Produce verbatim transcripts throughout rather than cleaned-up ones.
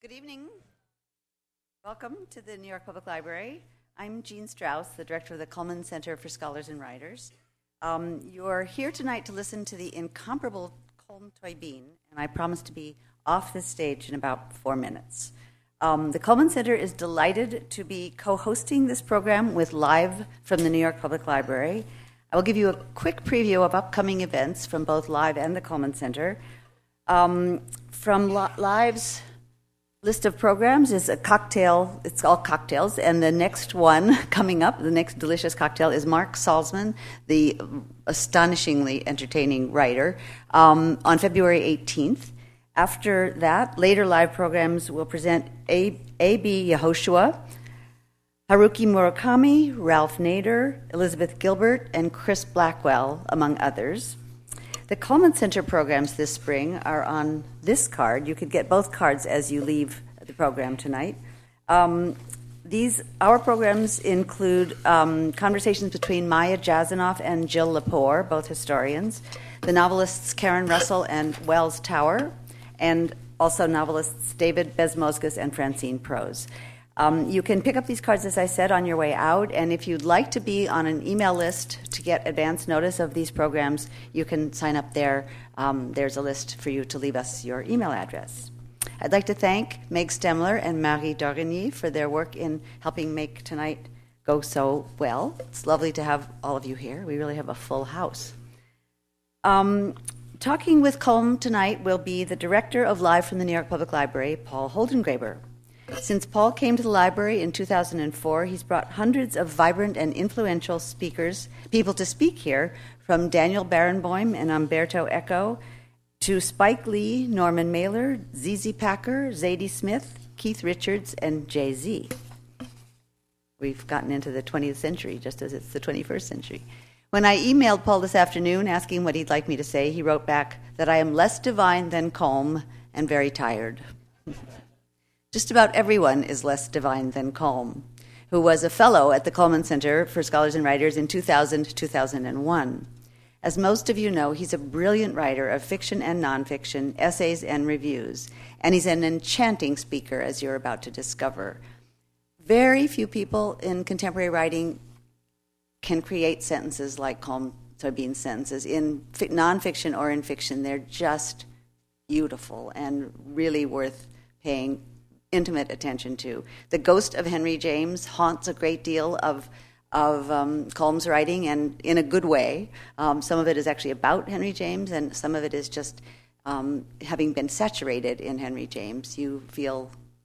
Good evening. Welcome to the New York Public Library. I'm Jean Strauss, the director of the Cullman Center for Scholars and Writers. Um, you're here tonight to listen to the incomparable Colm Tóibín, and I promise to be off the stage in about four minutes. Um, the Cullman Center is delighted to be co-hosting this program with Live from the New York Public Library. I will give you a quick preview of upcoming events from both Live and the Cullman Center. Um, from Li- Live's list of programs is a cocktail. It's all cocktails, and the next one coming up, the next delicious cocktail, is Mark Salzman, the astonishingly entertaining writer, um, on February eighteenth. After that, later live programs will present A. B. Yehoshua, Haruki Murakami, Ralph Nader, Elizabeth Gilbert, and Chris Blackwell, among others. The Cullman Center programs this spring are on this card. You could get both cards as you leave the program tonight. Um, these our programs include um, conversations between Maya Jasanoff and Jill Lepore, both historians, the novelists Karen Russell and Wells Tower, and also novelists David Bezmoskas and Francine Prose. Um, you can pick up these cards, as I said, on your way out, and if you'd like to be on an email list to get advance notice of these programs, you can sign up there. Um, there's a list for you to leave us your email address. I'd like to thank Meg Stemler and Marie Dorigny for their work in helping make tonight go so well. It's lovely to have all of you here. We really have a full house. Um, talking with Colm tonight will be the director of Live from the New York Public Library, Paul Holdengräber. Since Paul came to the library in two thousand four, he's brought hundreds of vibrant and influential speakers, people to speak here, from Daniel Barenboim and Umberto Eco to Spike Lee, Norman Mailer, Z Z Packer, Zadie Smith, Keith Richards, and Jay-Z. We've gotten into the twentieth century, just as it's the twenty-first century. When I emailed Paul this afternoon asking what he'd like me to say, he wrote back that I am less divine than Colm and very tired. Just about everyone is less divine than Colm, who was a fellow at the Cullman Center for Scholars and Writers in two thousand to two thousand one. As most of you know, he's a brilliant writer of fiction and nonfiction, essays and reviews, and he's an enchanting speaker, as you're about to discover. Very few people in contemporary writing can create sentences like Colm Tóibín's sentences. In fi- nonfiction or in fiction, they're just beautiful and really worth paying intimate attention to. The ghost of Henry James haunts a great deal of of um, Colm's writing, and in a good way. Um, some of it is actually about Henry James, and some of it is just um, having been saturated in Henry James, you feel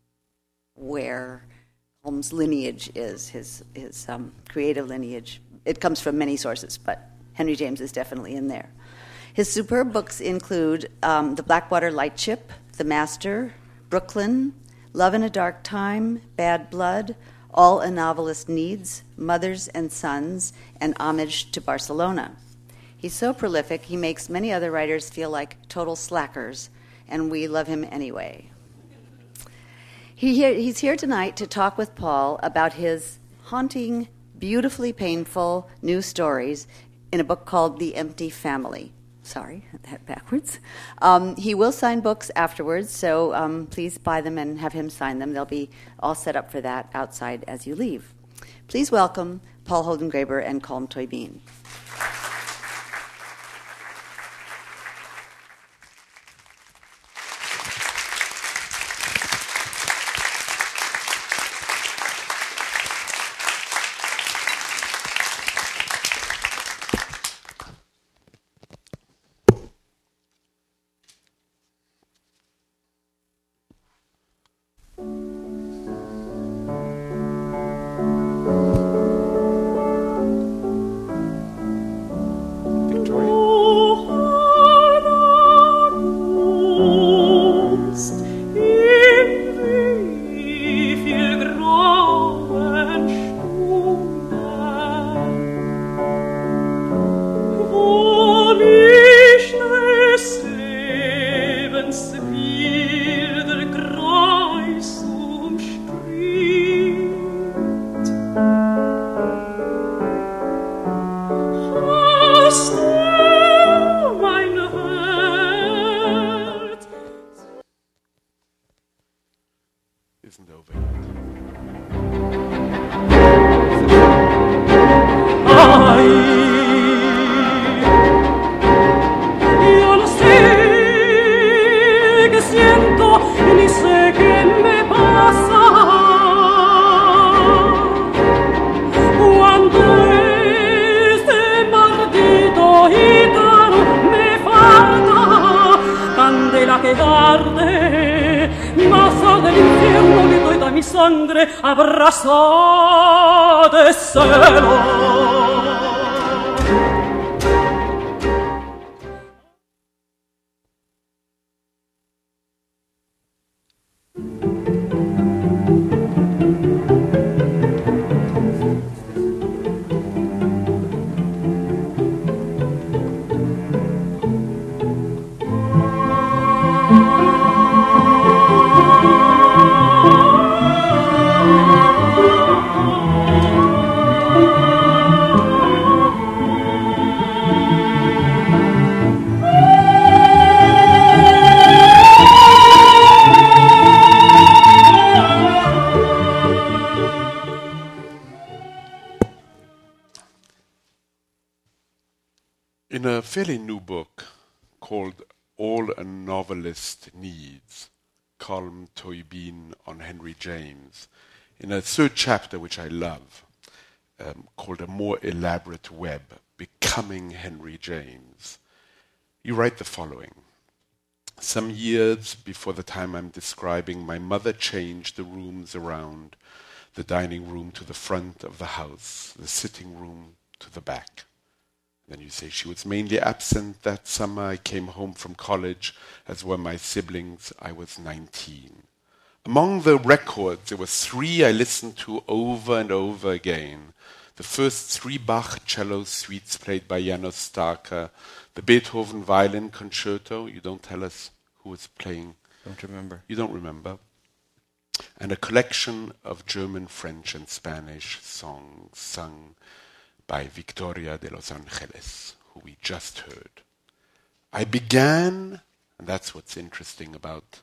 where Colm's lineage is, his his um, creative lineage. It comes from many sources, but Henry James is definitely in there. His superb books include um, The Blackwater Lightship, The Master, Brooklyn, Love in a Dark Time, Bad Blood, All a Novelist Needs, Mothers and Sons, and Homage to Barcelona. He's so prolific, he makes many other writers feel like total slackers, and we love him anyway. He, he's here tonight to talk with Paul about his haunting, beautifully painful new stories in a book called The Empty Family. Sorry, that backwards. Um, he will sign books afterwards, so um, please buy them and have him sign them. They'll be all set up for that outside as you leave. Please welcome Paul Holdengräber and Colm Tóibín. isn't over yet. Ay, yo no sé qué siento ni sé qué me pasa cuando este maldito gitano me falta candela que arde más arde el infierno que toda mi sangre abrasa de celo. In a fairly new book called All a Novelist Needs, Colm Tóibín on Henry James, in a third chapter which I love, um, called A More Elaborate Web, Becoming Henry James, you write the following. Some years before the time I'm describing, my mother changed the rooms around, the dining room to the front of the house, the sitting room to the back. Then you say she was mainly absent that summer. I came home from college, as were my siblings. I was nineteen. Among the records, there were three I listened to over and over again. The first three Bach cello suites played by Janos Starker, the Beethoven violin concerto. You don't tell us who was playing. Don't remember. You don't remember. And a collection of German, French, and Spanish songs sung by Victoria de Los Angeles, who we just heard. I began, and that's what's interesting about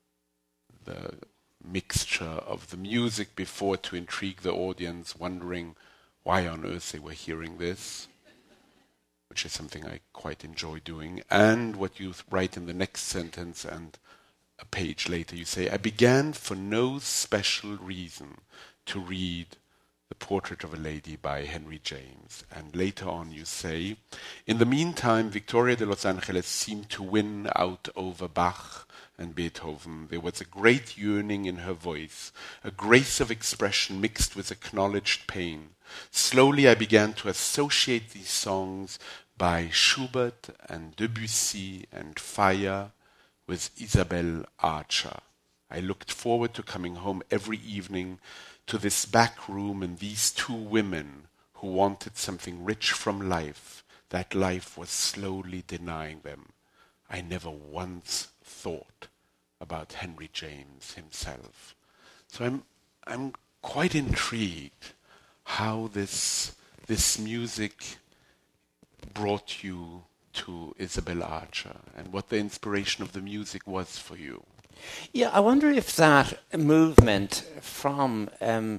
the mixture of the music before to intrigue the audience, wondering why on earth they were hearing this, which is something I quite enjoy doing, and what you write in the next sentence and a page later. You say, I began for no special reason to read The Portrait of a Lady by Henry James. And later on you say, in the meantime, Victoria de Los Angeles seemed to win out over Bach and Beethoven. There was a great yearning in her voice, a grace of expression mixed with acknowledged pain. Slowly I began to associate these songs by Schubert and Debussy and Fire with Isabelle Archer. I looked forward to coming home every evening to this back room and these two women who wanted something rich from life that life was slowly denying them. I never once thought about Henry James himself. So I'm I'm quite intrigued how this this music brought you to Isabelle Archer and what the inspiration of the music was for you. Yeah, I wonder if that movement from, um,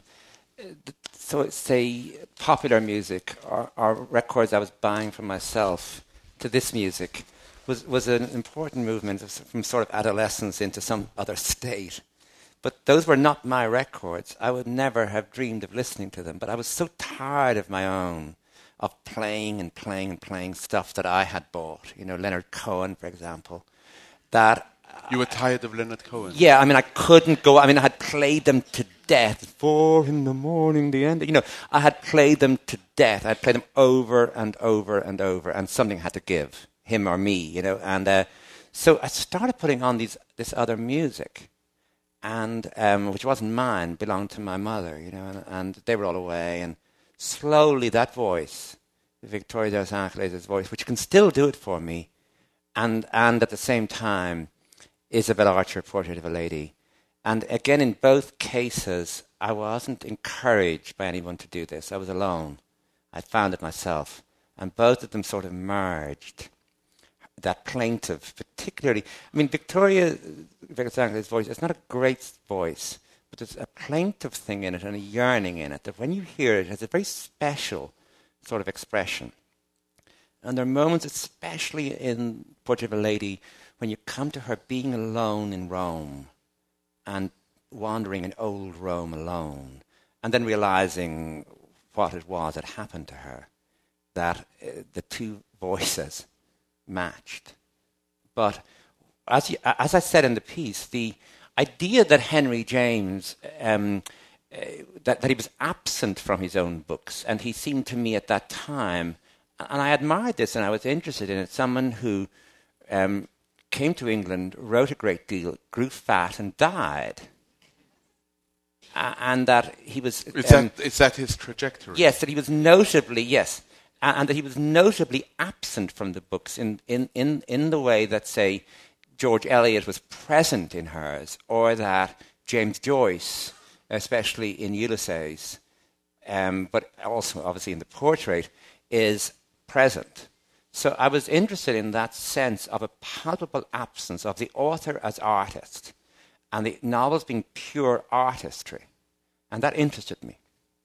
so say, popular music or, or records I was buying for myself to this music was, was an important movement from sort of adolescence into some other state. But those were not my records. I would never have dreamed of listening to them. But I was so tired of my own, of playing and playing and playing stuff that I had bought, you know, Leonard Cohen, for example, that... You were tired of Leonard Cohen? Yeah, I mean, I couldn't go. I mean, I had played them to death. Four in the morning, the end. You know, I had played them to death. I had played them over and over and over, and something had to give, him or me, you know. And uh, so I started putting on these this other music, and um, which wasn't mine, belonged to my mother, you know, and, and they were all away. And slowly that voice, Victoria de Los Angeles' voice, which can still do it for me, and and at the same time, Isabelle Archer, Portrait of a Lady. And again, in both cases, I wasn't encouraged by anyone to do this. I was alone. I found it myself. And both of them sort of merged. That plaintive, particularly... I mean, Victoria Victoria's voice, it's not a great voice, but there's a plaintive thing in it and a yearning in it that when you hear it, it has a very special sort of expression. And there are moments, especially in Portrait of a Lady, when you come to her being alone in Rome and wandering in old Rome alone, and then realizing what it was that happened to her, that uh, the two voices matched. But as, you, as I said in the piece, the idea that Henry James, um, uh, that, that he was absent from his own books, and he seemed to me at that time, and I admired this and I was interested in it, someone who um, came to England, wrote a great deal, grew fat and died. Uh, and that he was... Is, um, that, is that his trajectory? Yes, that he was notably, yes, uh, and that he was notably absent from the books in, in, in, in the way that, say, George Eliot was present in hers, or that James Joyce, especially in Ulysses, um, but also obviously in the portrait, is present. So I was interested in that sense of a palpable absence of the author as artist, and the novels being pure artistry. And that interested me.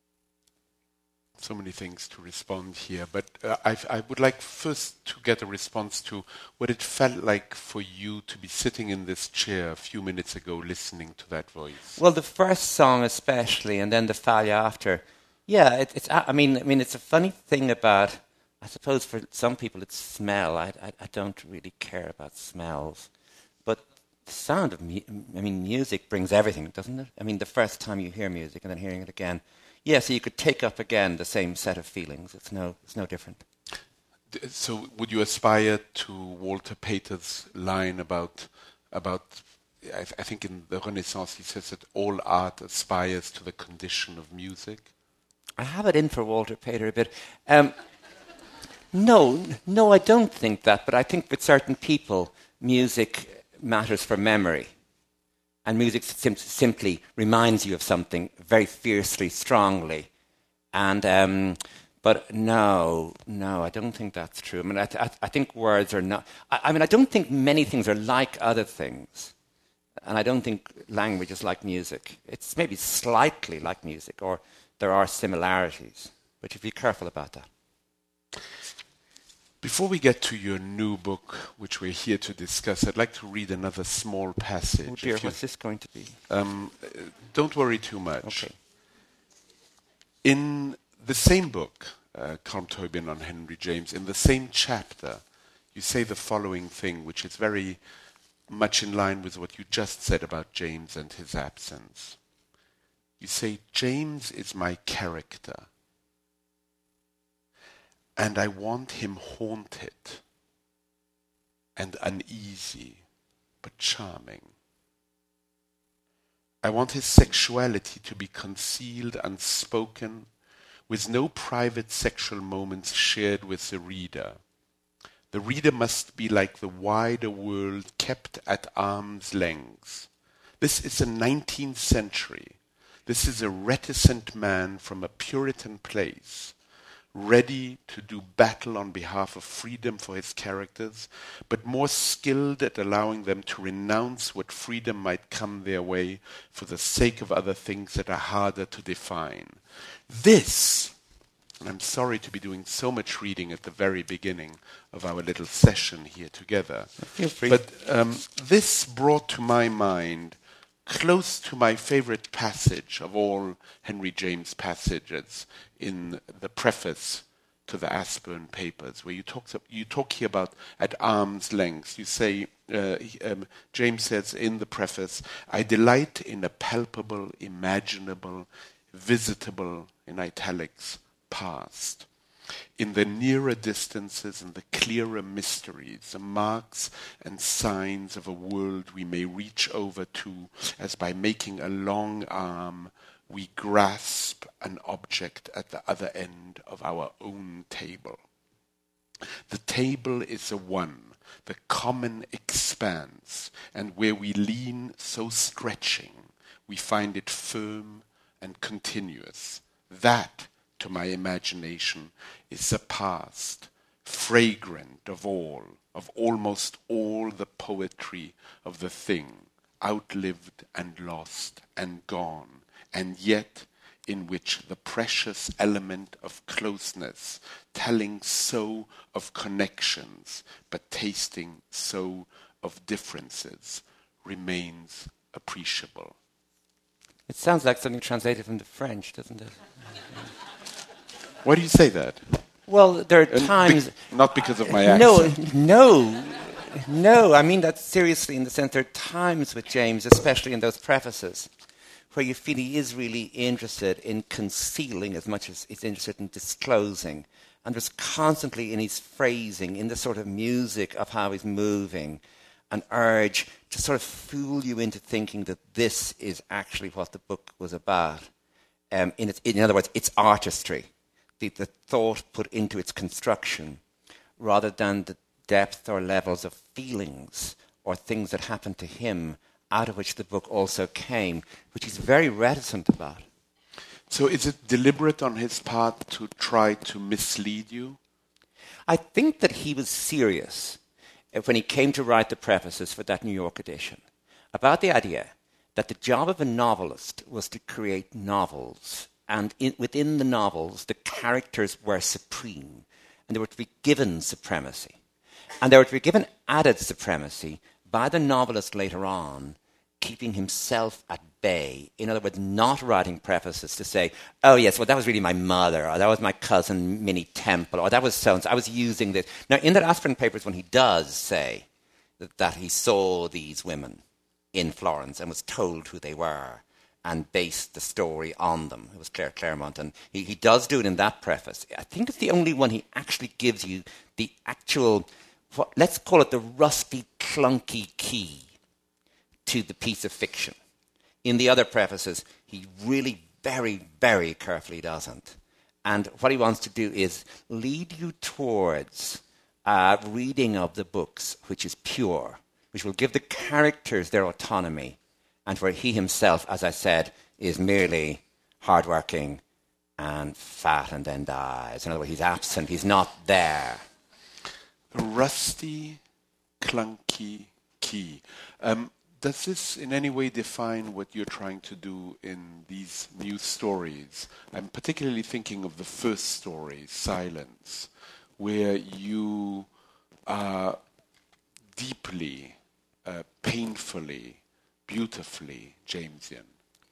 So many things to respond here, but uh, I, I would like first to get a response to what it felt like for you to be sitting in this chair a few minutes ago listening to that voice. Well, the first song especially, and then the Fall after. Yeah, it, it's. I mean, I mean, it's a funny thing about. I suppose for some people it's smell. I, I, I don't really care about smells, but the sound of, mu- I mean, music brings everything, doesn't it? I mean, the first time you hear music and then hearing it again, yeah. So you could take up again the same set of feelings. It's no, it's no different. So, would you aspire to Walter Pater's line about about? I, I think in the Renaissance he says that all art aspires to the condition of music. I have it in for Walter Pater a bit. Um, no, no, I don't think that. But I think with certain people, music matters for memory. And music sim- simply reminds you of something very fiercely, strongly. And um, but no, no, I don't think that's true. I mean, I, th- I, th- I think words are not. I, I mean, I don't think many things are like other things, and I don't think language is like music. It's maybe slightly like music, or there are similarities, but you be careful about that. Before we get to your new book, which we're here to discuss, I'd like to read another small passage. Oh dear, If you- what's this going to be? Um, uh, don't worry too much. Okay. In the same book, uh, Kalmthoibin on Henry James, in the same chapter, you say the following thing, which is very much in line with what you just said about James and his absence. You say, James is my character, and I want him haunted and uneasy, but charming. I want his sexuality to be concealed, unspoken, with no private sexual moments shared with the reader. The reader must be like the wider world, kept at arm's length. This is the nineteenth century. This is a reticent man from a Puritan place, ready to do battle on behalf of freedom for his characters, but more skilled at allowing them to renounce what freedom might come their way for the sake of other things that are harder to define. This, and I'm sorry to be doing so much reading at the very beginning of our little session here together, Feel free. but um, this brought to my mind, close to my favorite passage of all Henry James passages, in the preface to the Aspern Papers, where you talk, you talk here about at arm's length. You say, uh, um, James says in the preface, I delight in a palpable, imaginable, visitable, in italics, past. In the nearer distances and the clearer mysteries, the marks and signs of a world we may reach over to, as by making a long arm, we grasp an object at the other end of our own table. The table is the one, the common expanse, and where we lean so stretching, we find it firm and continuous. That, to my imagination, is the past, fragrant of all, of almost all the poetry of the thing, outlived and lost and gone, and yet in which the precious element of closeness, telling so of connections, but tasting so of differences, remains appreciable. It sounds like something translated from the French, doesn't it? Why do you say that? Well, there are And times... Be- not because of my accent. No, no, no. I mean that seriously in the sense there are times with James, especially in those prefaces, where you feel he is really interested in concealing as much as he's interested in disclosing. And there's constantly in his phrasing, in the sort of music of how he's moving, an urge to sort of fool you into thinking that this is actually what the book was about. Um, in, its, in other words, it's artistry, the, the thought put into its construction, rather than the depth or levels of feelings or things that happened to him out of which the book also came, which he's very reticent about. So is it deliberate on his part to try to mislead you? I think that he was serious when he came to write the prefaces for that New York edition about the idea that the job of a novelist was to create novels, and in, within the novels the characters were supreme, and they were to be given supremacy. And they were to be given added supremacy by the novelist later on, keeping himself at bay. In other words, not writing prefaces to say, oh yes, well that was really my mother, or that was my cousin Minnie Temple, or that was so-and-so, I was using this. Now in the Aspirin Papers, when he does say that, that he saw these women in Florence and was told who they were and based the story on them, it was Claire Claremont, and he, he does do it in that preface. I think it's the only one he actually gives you the actual, what, let's call it the rusty, clunky key to the piece of fiction. In the other prefaces, he really very, very carefully doesn't. And what he wants to do is lead you towards a reading of the books which is pure, which will give the characters their autonomy, and where he himself, as I said, is merely hardworking and fat and then dies. In other words, he's absent, he's not there. A rusty, clunky key. Um, Does this in any way define what you're trying to do in these new stories? I'm particularly thinking of the first story, Silence, where you are deeply, uh, painfully, beautifully Jamesian.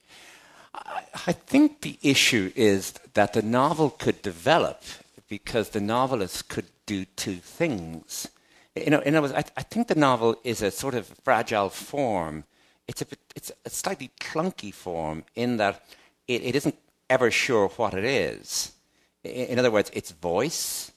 I, I think the issue is that the novel could develop because the novelist could do two things. You know, in other words, I, I think the novel is a sort of fragile form. It's a, it's a slightly clunky form in that it, it isn't ever sure what it is. In, in other words, its voice,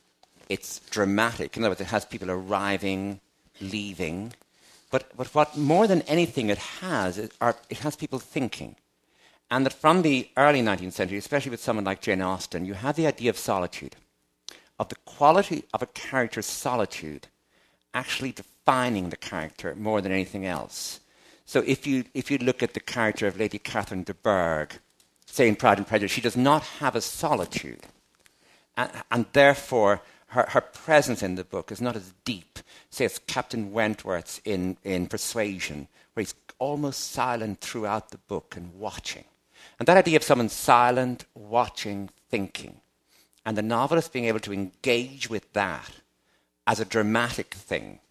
it's dramatic. In other words, it has people arriving, leaving. But, but what more than anything it has, is, are, it has people thinking. And that from the early nineteenth century, especially with someone like Jane Austen, you have the idea of solitude, of the quality of a character's solitude actually defining the character more than anything else. So if you if you look at the character of Lady Catherine de Bourgh, say in Pride and Prejudice, she does not have a solitude. And, and therefore, her, her presence in the book is not as deep, say as Captain Wentworth's in, in Persuasion, where he's almost silent throughout the book and watching. And that idea of someone silent, watching, thinking, and the novelist being able to engage with that as a dramatic thing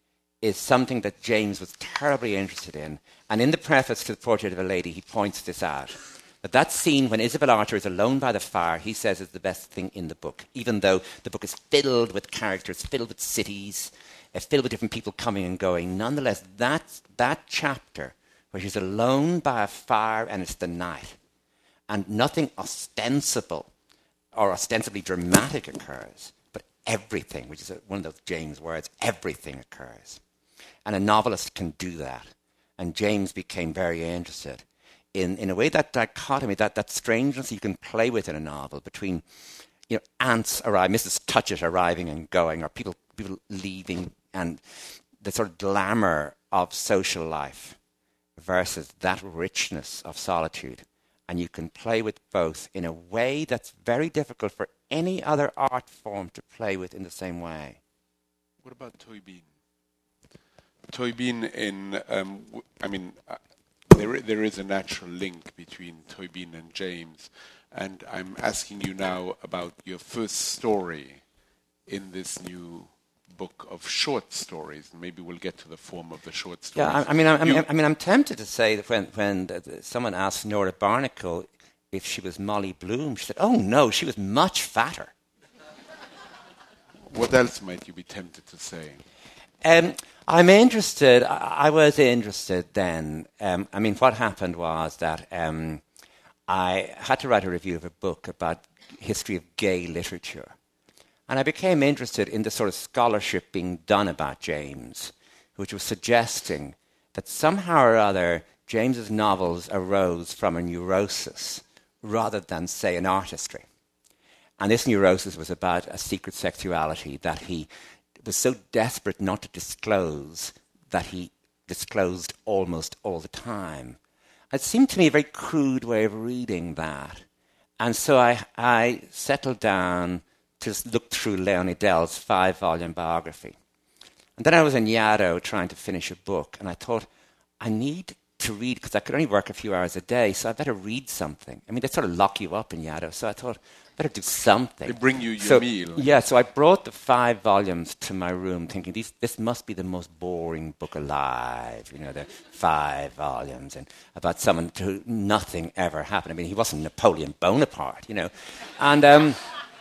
is something that James was terribly interested in. And in the preface to The Portrait of a Lady, he points this out. That that scene when Isabel Archer is alone by the fire, he says is the best thing in the book, even though the book is filled with characters, filled with cities, uh, filled with different people coming and going. Nonetheless, that, that chapter where she's alone by a fire and it's the night, and nothing ostensible or ostensibly dramatic occurs, but everything, which is one of those James words, everything occurs. And a novelist can do that. And James became very interested in, in a way, that dichotomy, that, that strangeness you can play with in a novel between, you know, aunts arrive, Missus Touchett arriving and going, or people, people leaving, and the sort of glamour of social life versus that richness of solitude. And you can play with both in a way that's very difficult for any other art form to play with in the same way. What about Toy Bean? Toybin in, um, w- I mean, uh, there i- there is a natural link between Toybin and James, and I'm asking you now about your first story in this new book of short stories. Maybe we'll get to the form of the short stories. Yeah, I, I mean, I, I You- mean, I mean, I'm tempted to say that when when uh, someone asked Nora Barnacle if she was Molly Bloom, she said, "Oh no, she was much fatter." What else might you be tempted to say? Um, I'm interested. I, I was interested then. Um, I mean, what happened was that um, I had to write a review of a book about history of gay literature. And I became interested in the sort of scholarship being done about James, which was suggesting that somehow or other James's novels arose from a neurosis rather than, say, an artistry. And this neurosis was about a secret sexuality that he was so desperate not to disclose that he disclosed almost all the time. It seemed to me a very crude way of reading that. And so I, I settled down to just look through Leonie Dell's five-volume biography. And then I was in Yaddo trying to finish a book, and I thought, I need to read, because I could only work a few hours a day, so I better read something. I mean, they sort of lock you up in Yaddo, so I thought, I better do something. They bring you your so, meal. Yeah, so I brought the five volumes to my room, thinking, These, this must be the most boring book alive, you know, the five volumes, and about someone to who nothing ever happened. I mean, he wasn't Napoleon Bonaparte, you know. And... Um,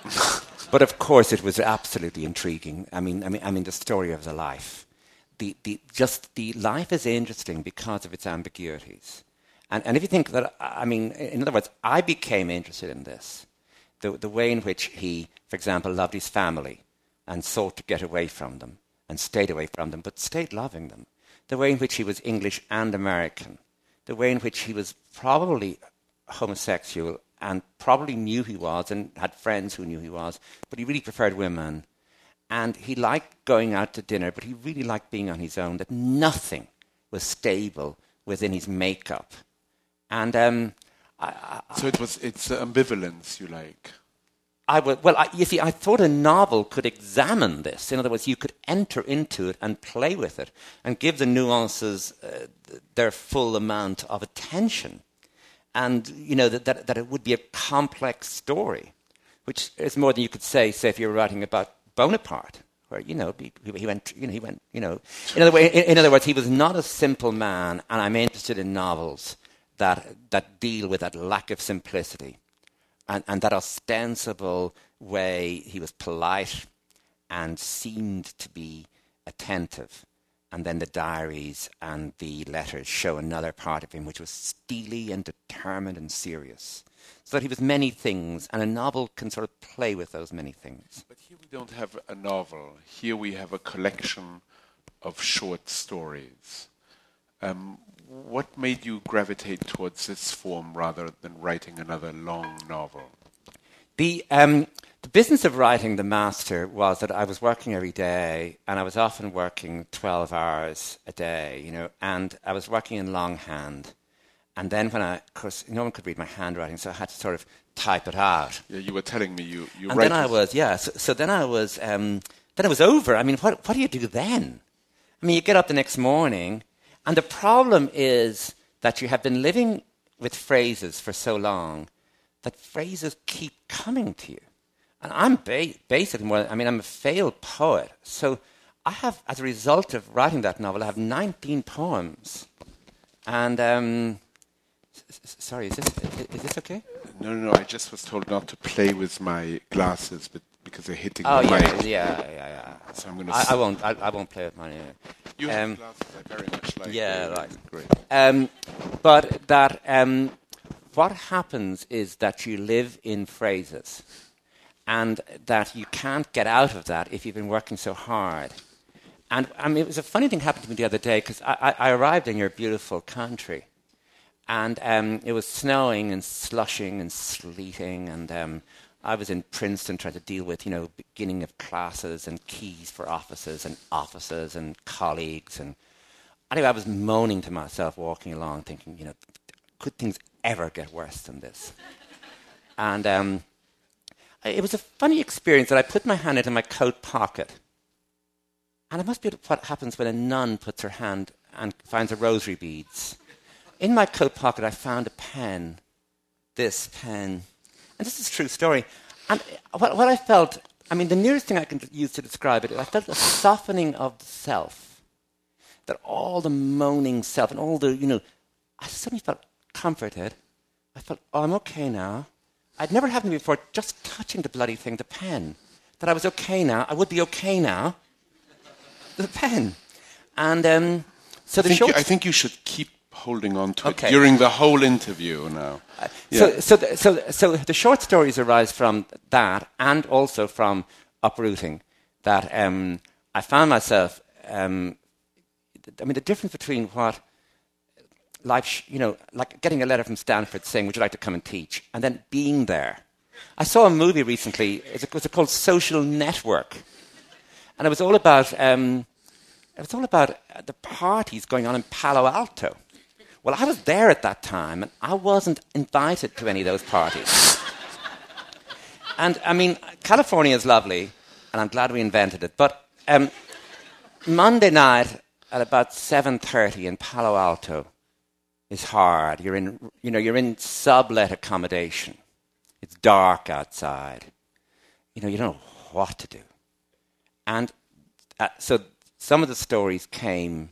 But of course, it was absolutely intriguing. I mean, I mean, I mean, the story of the life. The, the, just the life is interesting because of its ambiguities. And, and if you think that, I mean, in other words, I became interested in this. The, the way in which he, for example, loved his family and sought to get away from them and stayed away from them, but stayed loving them. The way in which he was English and American. The way in which he was probably homosexual and probably knew he was and had friends who knew he was, but he really preferred women. And he liked going out to dinner, but he really liked being on his own, that nothing was stable within his makeup. And um, I, I, So it was it's ambivalence you like. I would, well, I, you see, I thought a novel could examine this. In other words, you could enter into it and play with it and give the nuances uh, their full amount of attention. And, you know, that, that that it would be a complex story, which is more than you could say, say, if you were writing about Bonaparte, where, you know, he, he went, you know, he went, you know. In other, way, in, in other words, he was not a simple man, and I'm interested in novels that that deal with that lack of simplicity and, and that ostensible way he was polite and seemed to be attentive. And then the diaries and the letters show another part of him, which was steely and determined and serious. So that he was many things, and a novel can sort of play with those many things. But here we don't have a novel. Here we have a collection of short stories. Um, what made you gravitate towards this form rather than writing another long novel? The, um, the business of writing The Master was that I was working every day, and I was often working twelve hours a day, you know, and I was working in longhand. And then when I, of course, no one could read my handwriting, so I had to sort of type it out. Yeah, you were telling me you, you and write then I this- was, yeah, so, so then I was, um, then it was over. I mean, what, what do you do then? I mean, you get up the next morning, and the problem is that you have been living with phrases for so long that phrases keep coming to you. And I'm ba- basically more, I mean, I'm a failed poet. So I have, as a result of writing that novel, I have nineteen poems. And, um, s- s- sorry, is this, is this okay? No, no, no, I just was told not to play with my glasses but because they're hitting Oh, the yeah, mic. yeah, yeah, yeah. So I'm gonna I, s- I won't, I, I won't play with mine. Yeah. You have Um, glasses I very much like. yeah, They're right. Great. Um, but that um, what happens is that you live in phrases, and that you can't get out of that if you've been working so hard. And I mean, it was a funny thing happened to me the other day, because I, I, I arrived in your beautiful country, and um, it was snowing and slushing and sleeting, and um, I was in Princeton trying to deal with, you know, beginning of classes and keys for offices and offices and colleagues. And anyway, I was moaning to myself walking along, thinking, you know, could things ever get worse than this? And um, it was a funny experience that I put my hand into my coat pocket, And it must be what happens when a nun puts her hand and finds her rosary beads. In my coat pocket, I found a pen, this pen. And this is a true story. And what, what I felt, I mean, the nearest thing I can use to describe it, I felt a softening of the self. That all the moaning self and all the, you know, I suddenly felt comforted. I felt, oh, I'm okay now. I'd never happened to me before, just touching the bloody thing, the pen. That I was okay now. I would be okay now. The pen. And um, so I the think, short... you, I think you should keep holding on to Okay. it during the whole interview now. Uh, Yeah. So, so, the, so, so the short stories arise from that and also from uprooting. That um, I found myself... Um, I mean, the difference between what life, sh- you know, like getting a letter from Stanford saying, would you like to come and teach? And then being there. I saw a movie recently, it was called Social Network. And it was all about, um, it was all about the parties going on in Palo Alto. Well, I was there at that time, and I wasn't invited to any of those parties. And, I mean, California is lovely, and I'm glad we invented it. But um, Monday night at about seven thirty in Palo Alto is hard. You're in, you know, you're in sublet accommodation. It's dark outside. You know, you don't know what to do. And uh, so some of the stories came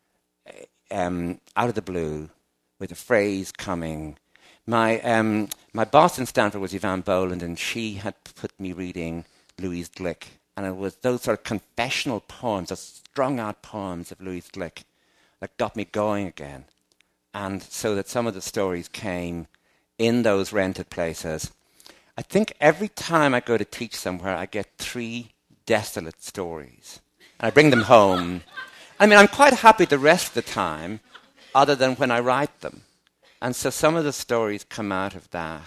um, out of the blue with a phrase coming. My um, my boss in Stanford was Yvonne Boland, and she had put me reading Louise Glück. And it was those sort of confessional poems, those strung-out poems of Louise Glück that got me going again. And so that some of the stories came in those rented places. I think every time I go to teach somewhere, I get three desolate stories. And I bring them home. I mean, I'm quite happy the rest of the time, other than when I write them. And so some of the stories come out of that.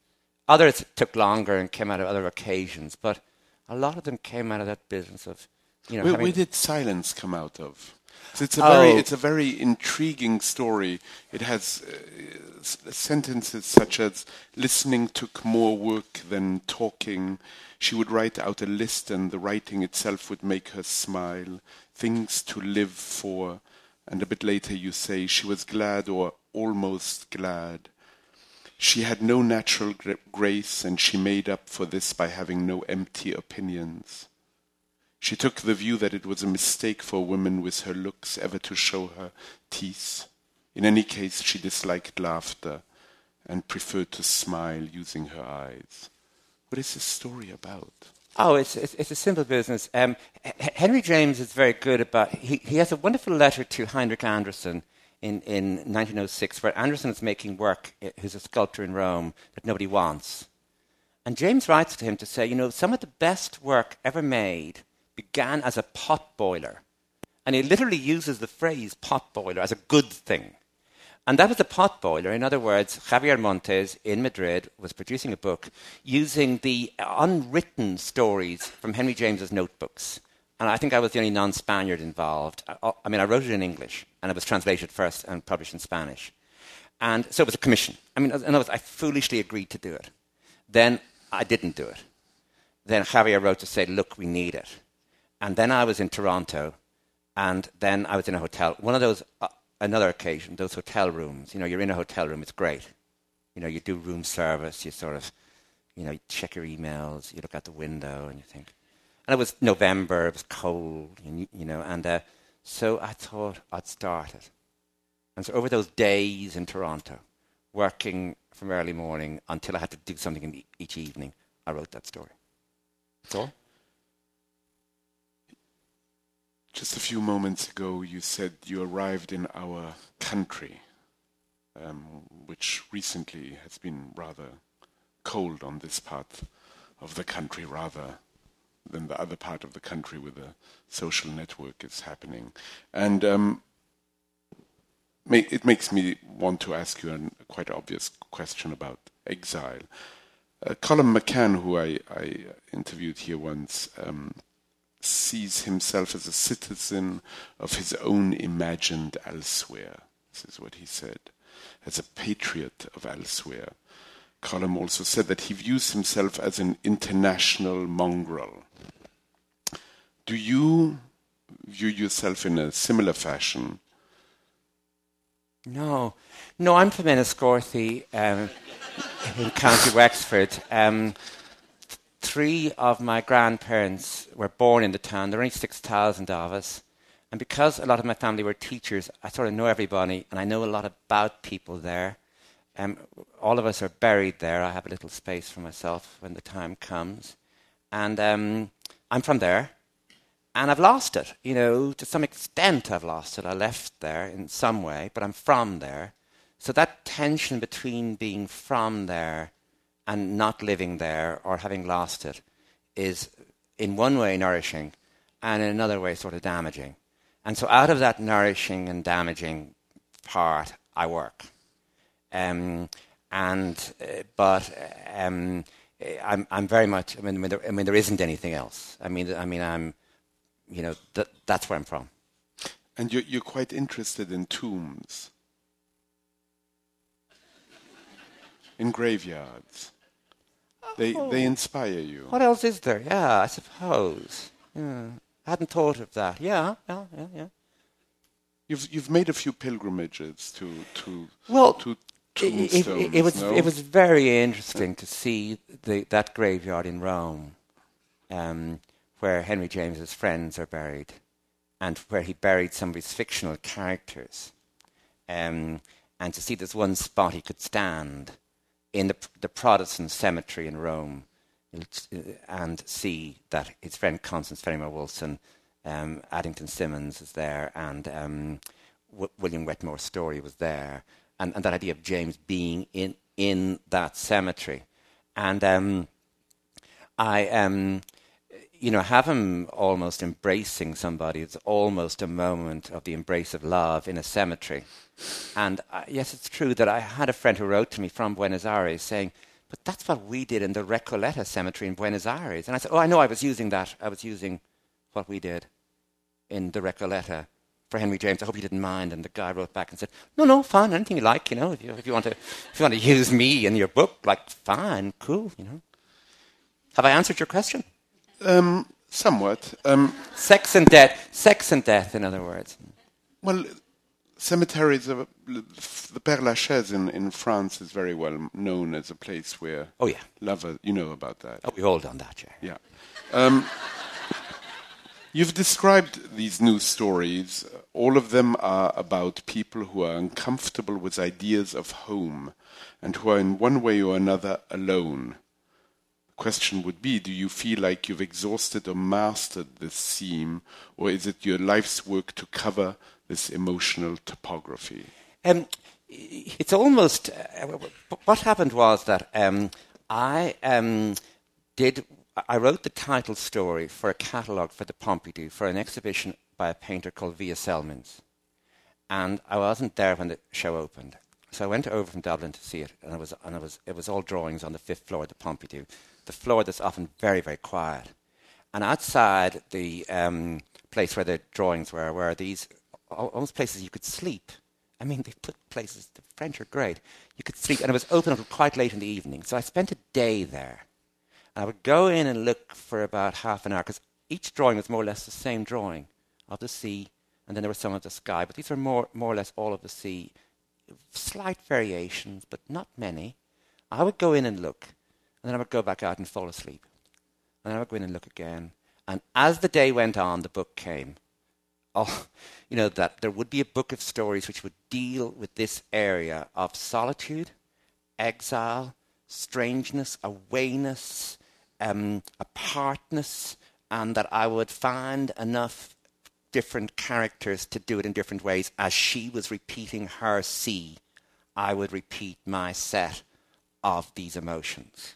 Others took longer and came out of other occasions, but a lot of them came out of that business of, you know... Where, having where did silence come out of? So it's a Oh. very, it's a very intriguing story. It has uh, s- sentences such as "listening took more work than talking." She would write out a list, and the writing itself would make her smile. Things to live for, and a bit later you say she was glad or almost glad. She had no natural gra- grace, and she made up for this by having no empty opinions. She took the view that it was a mistake for a woman with her looks ever to show her teeth. In any case, she disliked laughter and preferred to smile using her eyes. What is this story about? Oh, it's, it's, it's a simple business. Um, H- Henry James is very good about... He, he has a wonderful letter to Heinrich Andersen in, in nineteen oh six, where Andersen is making work, who's a sculptor in Rome, that nobody wants. And James writes to him to say, you know, some of the best work ever made began as a pot boiler. And he literally uses the phrase pot boiler as a good thing. And that was a pot boiler. In other words, Javier Montes in Madrid was producing a book using the unwritten stories from Henry James's notebooks. And I think I was the only non-Spaniard involved. I, I mean, I wrote it in English, and it was translated first and published in Spanish. And so it was a commission. I mean, in other words, I foolishly agreed to do it. Then I didn't do it. Then Javier wrote to say, look, we need it. And then I was in Toronto, and then I was in a hotel. One of those, uh, another occasion, those hotel rooms. You know, you're in a hotel room, it's great. You know, you do room service, you sort of, you know, you check your emails, you look out the window, and you think. And it was November, it was cold, you, you know, and uh, so I thought I'd start it. And so over those days in Toronto, working from early morning until I had to do something in the, each evening, I wrote that story. That's all. Just a few moments ago, you said you arrived in our country, um, which recently has been rather cold on this part of the country, rather than the other part of the country where the social network is happening. And um, ma- it makes me want to ask you a quite obvious question about exile. Uh, Colum McCann, who I, I interviewed here once, um, sees himself as a citizen of his own imagined elsewhere. This is what he said. As a patriot of elsewhere. Colum also said that he views himself as an international mongrel. Do you view yourself in a similar fashion? No. No, I'm from Enniscorthy, um, in County Wexford. Um, th- three of my grandparents were born in the town. There were only six thousand of us. And because a lot of my family were teachers, I sort of know everybody, and I know a lot about people there. Um, all of us are buried there. I have a little space for myself when the time comes. And um, I'm from there. And I've lost it, you know, to some extent I've lost it. I left there in some way, but I'm from there. So that tension between being from there and not living there or having lost it is in one way nourishing and in another way sort of damaging. And so out of that nourishing and damaging part, I work. Um, and, uh, but um, I'm, I'm very much, I mean, I mean, there, I mean, there isn't anything else. I mean, I mean, I'm, You know, th- that's where I'm from. And you're, you're quite interested in tombs, in graveyards. Oh. They they inspire you. What else is there? Yeah, I suppose. Yeah. I hadn't thought of that. Yeah, yeah, yeah, yeah. You've you've made a few pilgrimages to to well, to tombstones. It, it, it was no? it was very interesting to see the, that graveyard in Rome. Um, where Henry James's friends are buried, and where he buried some of his fictional characters. Um, and to see this one spot he could stand in the, the Protestant cemetery in Rome, and see that his friend Constance Ferrymore Wilson, um, Addington Symonds is there, and um, w- William Wetmore Story was there, and, and that idea of James being in, in that cemetery. And um, I... Um, You know, have him almost embracing somebody. It's almost a moment of the embrace of love in a cemetery. And uh, yes, it's true that I had a friend who wrote to me from Buenos Aires saying, but that's what we did in the Recoleta cemetery in Buenos Aires. And I said, oh, I know, I was using that. I was using what we did in the Recoleta for Henry James. I hope you didn't mind. And the guy wrote back and said, no, no, fine, anything you like, you know. If you, if you want to, if you want to use me in your book, like, fine, cool, you know. Have I answered your question? Um, somewhat. Um, sex and death. Sex and death, in other words. Well, cemeteries, of, the Père Lachaise in, in France is very well known as a place where oh, yeah. lovers, you know about that. Oh, we all done that, yeah. Yeah. Um, you've described these new stories. All of them are about people who are uncomfortable with ideas of home and who are in one way or another alone. Question would be, do you feel like you've exhausted or mastered this theme, or is it your life's work to cover this emotional topography? Um, it's almost... Uh, what happened was that um, I um, did... I wrote the title story for a catalogue for the Pompidou for an exhibition by a painter called Via Selmins. And I wasn't there when the show opened. So I went over from Dublin to see it, and, it was, and it, was, it was all drawings on the fifth floor of the Pompidou. The floor that's often very, very quiet. And outside the um, place where the drawings were, were these almost places you could sleep. I mean, they put places, the French are great. You could sleep, and it was open until quite late in the evening. So I spent a day there. And I would go in and look for about half an hour, because each drawing was more or less the same drawing of the sea, and then there was some of the sky. But these were more, more or less all of the sea. Slight variations, but not many. I would go in and look. And then I would go back out and fall asleep. And then I would go in and look again. And as the day went on, the book came. Oh, you know, that there would be a book of stories which would deal with this area of solitude, exile, strangeness, awayness, um, apartness, and that I would find enough different characters to do it in different ways. As she was repeating her sea, I would repeat my set of these emotions.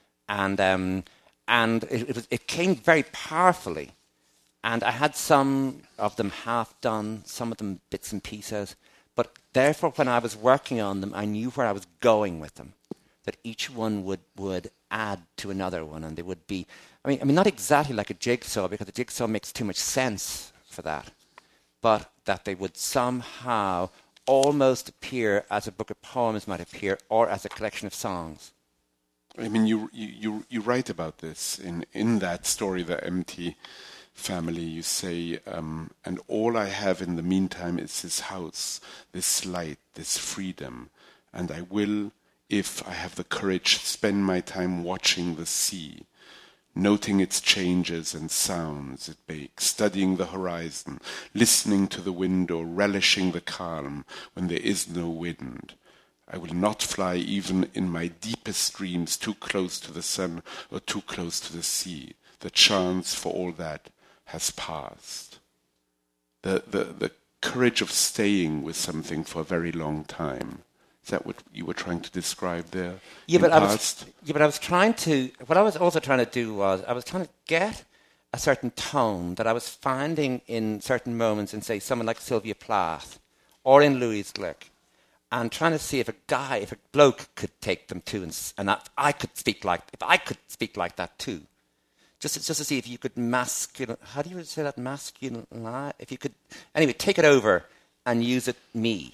And um, and it, it, was, it came very powerfully. And I had some of them half done, some of them bits and pieces. But therefore, when I was working on them, I knew where I was going with them. That each one would, would add to another one, and they would be, I mean, I mean, not exactly like a jigsaw, because the jigsaw makes too much sense for that, but that they would somehow almost appear as a book of poems might appear, or as a collection of songs. I mean, you you you write about this in, in that story, The Empty family, you say, um, and all I have in the meantime is this house, this light, this freedom, and I will, if I have the courage, spend my time watching the sea, noting its changes and sounds it makes, studying the horizon, listening to the wind or relishing the calm when there is no wind. I will not fly even in my deepest dreams too close to the sun or too close to the sea. The chance for all that has passed. The, the, the courage of staying with something for a very long time. Is that what you were trying to describe there? Yeah, but I was, past? yeah, but I was trying to, what I was also trying to do was, I was trying to get a certain tone that I was finding in certain moments in, say, someone like Sylvia Plath or in Louise Glick, and trying to see if a guy, if a bloke could take them too, and, and that I could speak like, if I could speak like that too. Just, just to see if you could masculine, how do you say that, masculine, if you could, anyway, take it over and use it me.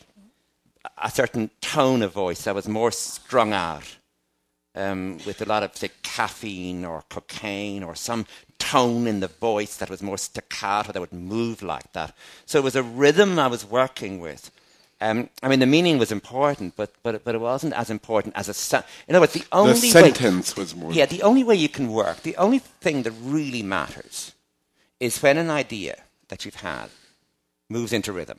A certain tone of voice that was more strung out, um, with a lot of, say, caffeine or cocaine or some tone in the voice that was more staccato, that would move like that. So it was a rhythm I was working with. Um, I mean, the meaning was important, but but but it wasn't as important as a sound. In other words, the only the sentence way, was more. Yeah, the only way you can work, the only thing that really matters, is when an idea that you've had moves into rhythm.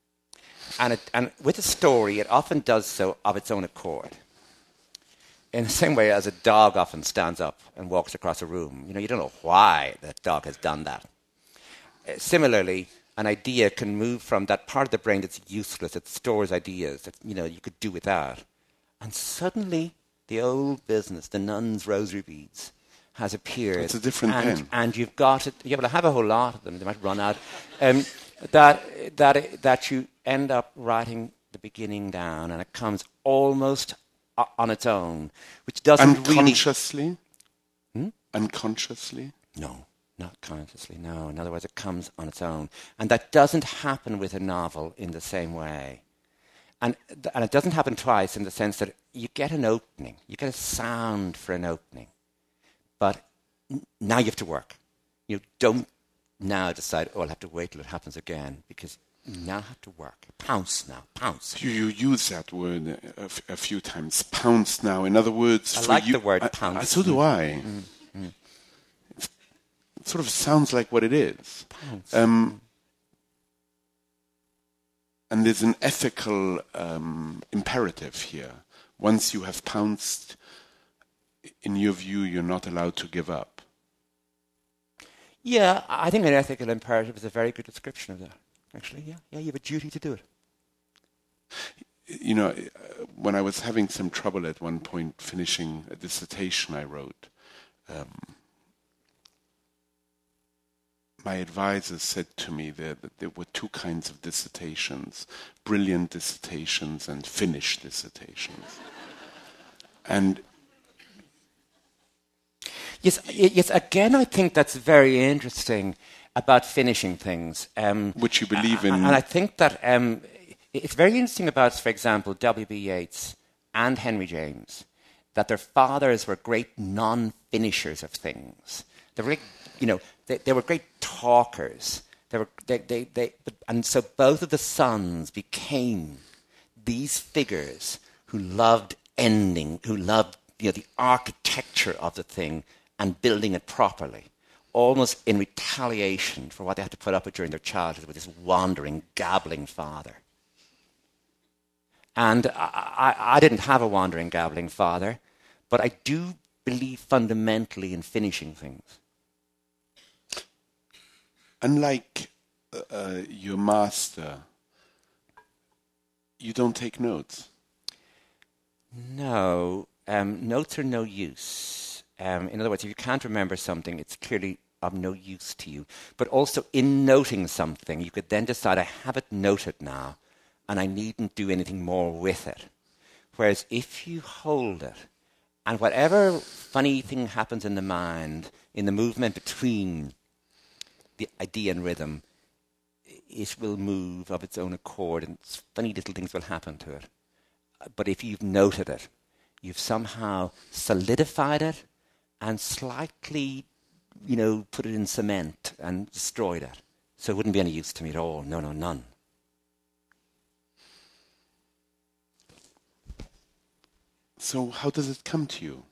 And, it, and with a story, it often does so of its own accord. In the same way as a dog often stands up and walks across a room. You know, you don't know why that dog has done that. Uh, similarly, an idea can move from that part of the brain that's useless, that stores ideas, that, you know, you could do without. And suddenly, the old business, the nun's rosary beads, has appeared. It's a different and, pen. And you've got it. You're able to have a whole lot of them. They might run out. Um, that that that you end up writing the beginning down, and it comes almost uh, on its own, which doesn't unconsciously. really... Hmm? Unconsciously? No, not consciously, no. In other words, it comes on its own. And that doesn't happen with a novel in the same way. And, th- and it doesn't happen twice in the sense that you get an opening, you get a sound for an opening, but n- now you have to work. You don't now decide, oh, I'll have to wait till it happens again, because you now have to work. Pounce now, pounce. You, you use that word a, f- a few times. Pounce now. In other words, I for like you, the word I, pounce. I, so do I. Mm, mm. It sort of sounds like what it is. Pounce. Um, and there's an ethical um, imperative here. Once you have pounced, in your view, you're not allowed to give up. Yeah, I think an ethical imperative is a very good description of that. Actually, yeah, yeah, you have a duty to do it. You know, when I was having some trouble at one point finishing a dissertation I wrote, um, my advisor said to me there that there were two kinds of dissertations, brilliant dissertations and finished dissertations. And Yes, yes. Again, I think that's very interesting about finishing things. Um, which you believe in. And I think that um, it's very interesting about, for example, W B Yeats and Henry James, that their fathers were great non-finishers of things. They were, you know, they, they were great talkers. They were, they, they, they, and so both of the sons became these figures who loved ending, who loved, you know, the architecture of the thing and building it properly, almost in retaliation for what they had to put up with during their childhood with this wandering, gabbling father. And I, I, I didn't have a wandering, gabbling father, but I do believe fundamentally in finishing things. Unlike uh, your master, you don't take notes. No, um, notes are no use. Um, in other words, if you can't remember something, it's clearly of no use to you. But also in noting something, you could then decide, I have it noted now, and I needn't do anything more with it. Whereas if you hold it, and whatever funny thing happens in the mind, in the movement between the idea and rhythm, it will move of its own accord, and funny little things will happen to it. But if you've noted it, you've somehow solidified it and slightly you know, put it in cement and destroyed it. So it wouldn't be any use to me at all. No, no, none. So how does it come to you?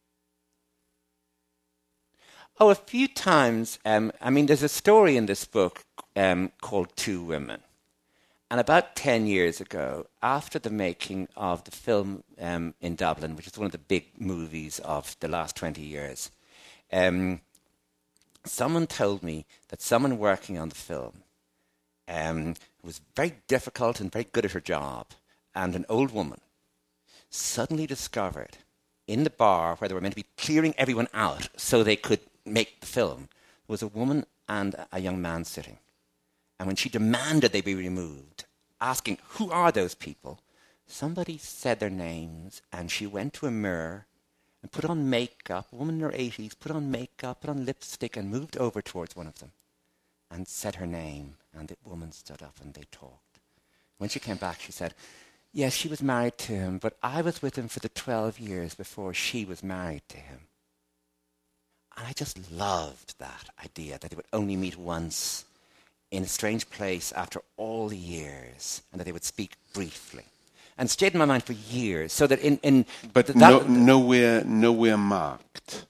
Oh, a few times. Um, I mean, there's a story in this book um, called Two Women. And about ten years ago, after the making of the film um, in Dublin, which is one of the big movies of the last twenty years, um, someone told me that someone working on the film um, was very difficult and very good at her job, and an old woman suddenly discovered in the bar where they were meant to be clearing everyone out so they could make the film, was a woman and a young man sitting. And when she demanded they be removed, asking, who are those people? Somebody said their names, and she went to a mirror and put on makeup, a woman in her eighties, put on makeup, put on lipstick, and moved over towards one of them and said her name. And the woman stood up and they talked. When she came back, she said, yes, she was married to him, but I was with him for the twelve years before she was married to him. And I just loved that idea, that they would only meet once in a strange place after all the years, and that they would speak briefly. And stayed in my mind for years, so that in... in but that no, nowhere, nowhere marked.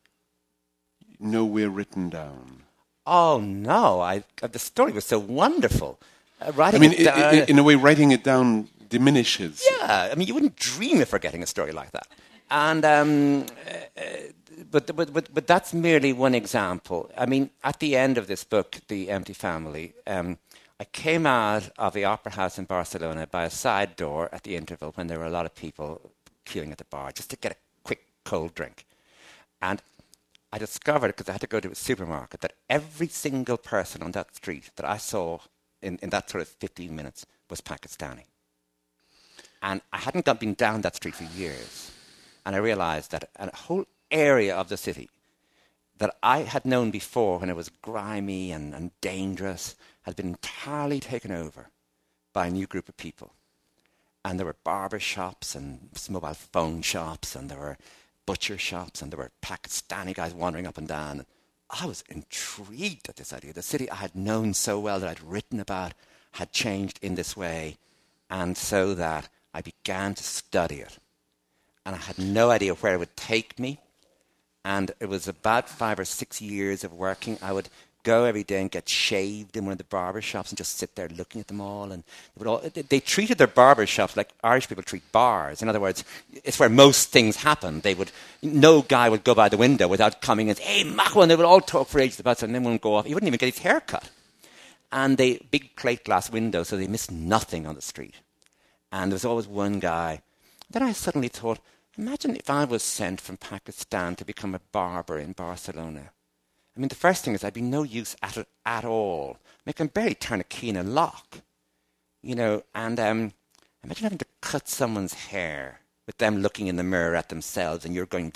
Nowhere written down. Oh, no. I, the story was so wonderful. Uh, writing I mean, it down, I, I, in a way, writing it down diminishes. Yeah, I mean, you wouldn't dream of forgetting a story like that. And... Um, uh, But, but but but that's merely one example. I mean, at the end of this book, The Empty Family, um, I came out of the Opera House in Barcelona by a side door at the interval when there were a lot of people queuing at the bar just to get a quick cold drink. And I discovered, because I had to go to a supermarket, that every single person on that street that I saw in, in that sort of fifteen minutes was Pakistani. And I hadn't got, been down that street for years. And I realized that a whole area of the city that I had known before when it was grimy and, and dangerous had been entirely taken over by a new group of people. And there were barber shops and mobile phone shops, and there were butcher shops, and there were Pakistani guys wandering up and down. And I was intrigued at this idea. The city I had known so well, that I'd written about, had changed in this way, and so that I began to study it. And I had no idea where it would take me. And it was about five or six years of working. I would go every day and get shaved in one of the barber shops and just sit there looking at them all. And they, would all, they treated their barber shops like Irish people treat bars. In other words, it's where most things happen. They would, no guy would go by the window without coming and say, hey, Machwan, they would all talk for ages about it, and then one would go off. He wouldn't even get his hair cut. And they, big plate glass windows, so they missed nothing on the street. And there was always one guy. Then I suddenly thought, imagine if I was sent from Pakistan to become a barber in Barcelona. I mean, the first thing is I'd be no use at it at all. I, mean, I can barely turn a key in a lock, you know. And um, imagine having to cut someone's hair with them looking in the mirror at themselves, and you're going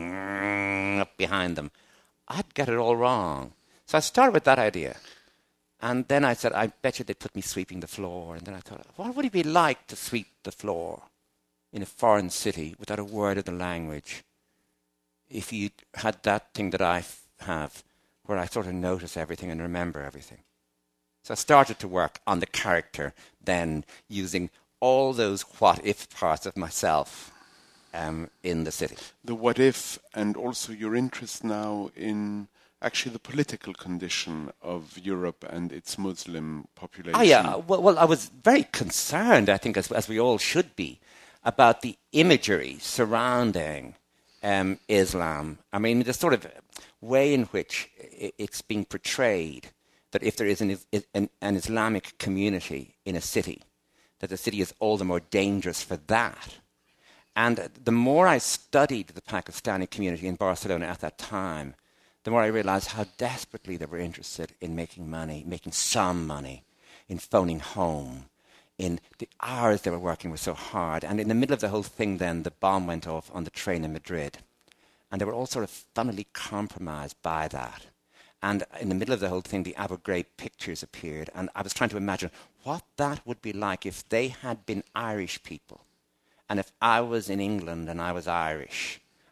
to up behind them. I'd get it all wrong. So I started with that idea. And then I said, I bet you they'd put me sweeping the floor. And then I thought, what would it be like to sweep the floor in a foreign city without a word of the language, if you had that thing that I f- have, where I sort of notice everything and remember everything? So I started to work on the character, then using all those what-if parts of myself um, in the city. The what-if, and also your interest now in actually the political condition of Europe and its Muslim population. Oh, yeah. Well, well I was very concerned, I think, as, as we all should be, about the imagery surrounding um, Islam. I mean, the sort of way in which it's being portrayed, that if there is an, an, an Islamic community in a city, that the city is all the more dangerous for that. And the more I studied the Pakistani community in Barcelona at that time, the more I realized how desperately they were interested in making money, making some money, in phoning home, in the hours they were working were so hard. And in the middle of the whole thing then, the bomb went off on the train in Madrid. And they were all sort of funnily compromised by that. And in the middle of the whole thing, the Abu Ghraib pictures appeared. And I was trying to imagine what that would be like if they had been Irish people. And if I was in England and I was Irish,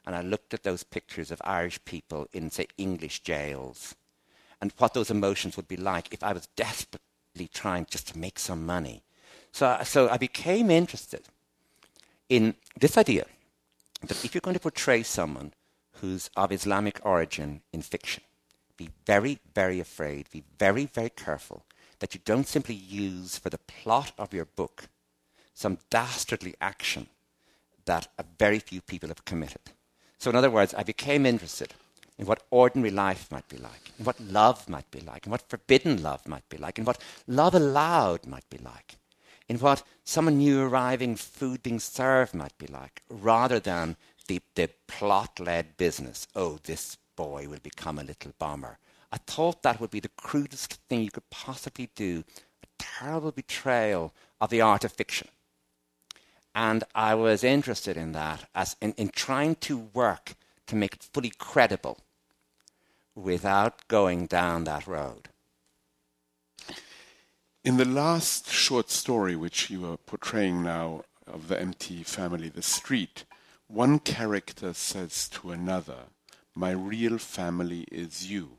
and I looked at those pictures of Irish people in, say, English jails, and what those emotions would be like if I was desperately trying just to make some money. So, so I became interested in this idea that if you're going to portray someone who's of Islamic origin in fiction, be very, very afraid, be very, very careful that you don't simply use for the plot of your book some dastardly action that a very few people have committed. So in other words, I became interested in what ordinary life might be like, in what love might be like, in what forbidden love might be like, in what love aloud might be like, in what someone new arriving, food being served might be like, rather than the, the plot-led business, oh, this boy will become a little bomber. I thought that would be the crudest thing you could possibly do, a terrible betrayal of the art of fiction. And I was interested in that, as in, in trying to work to make it fully credible without going down that road. In the last short story which you are portraying now of the empty family, The Street, one character says to another, "My real family is you."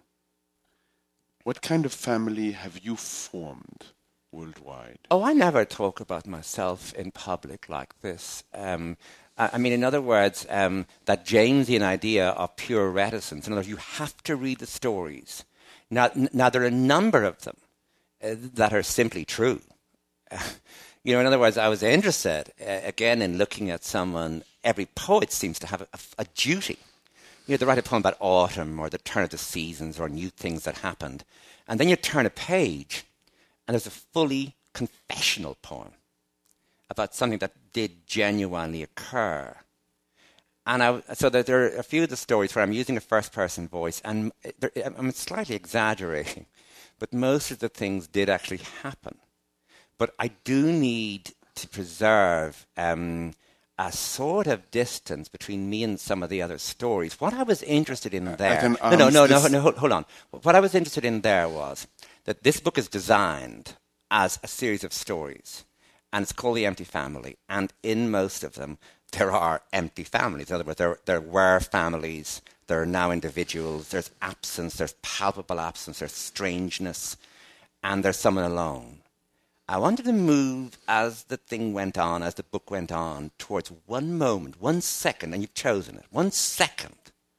What kind of family have you formed worldwide? Oh, I never talk about myself in public like this. Um, I, I mean, in other words, um, that Jamesian idea of pure reticence. In other words, you have to read the stories. Now, n- now there are a number of them uh, that are simply true. You know, in other words, I was interested, uh, again, in looking at someone. Every poet seems to have a, a, a duty. You know, they write a poem about autumn or the turn of the seasons or new things that happened. And then you turn a page and there's a fully confessional poem about something that did genuinely occur. And I, so that there are a few of the stories where I'm using a first-person voice, and I'm slightly exaggerating, but most of the things did actually happen. But I do need to preserve um, a sort of distance between me and some of the other stories. What I was interested in there... No, no, no, no, no, hold, hold on. What I was interested in there was that this book is designed as a series of stories, and it's called The Empty Family, and in most of them, there are empty families. In other words, there, there were families, there are now individuals, there's absence, there's palpable absence, there's strangeness, and there's someone alone. I wanted to move, as the thing went on, as the book went on, towards one moment, one second, and you've chosen it, one second,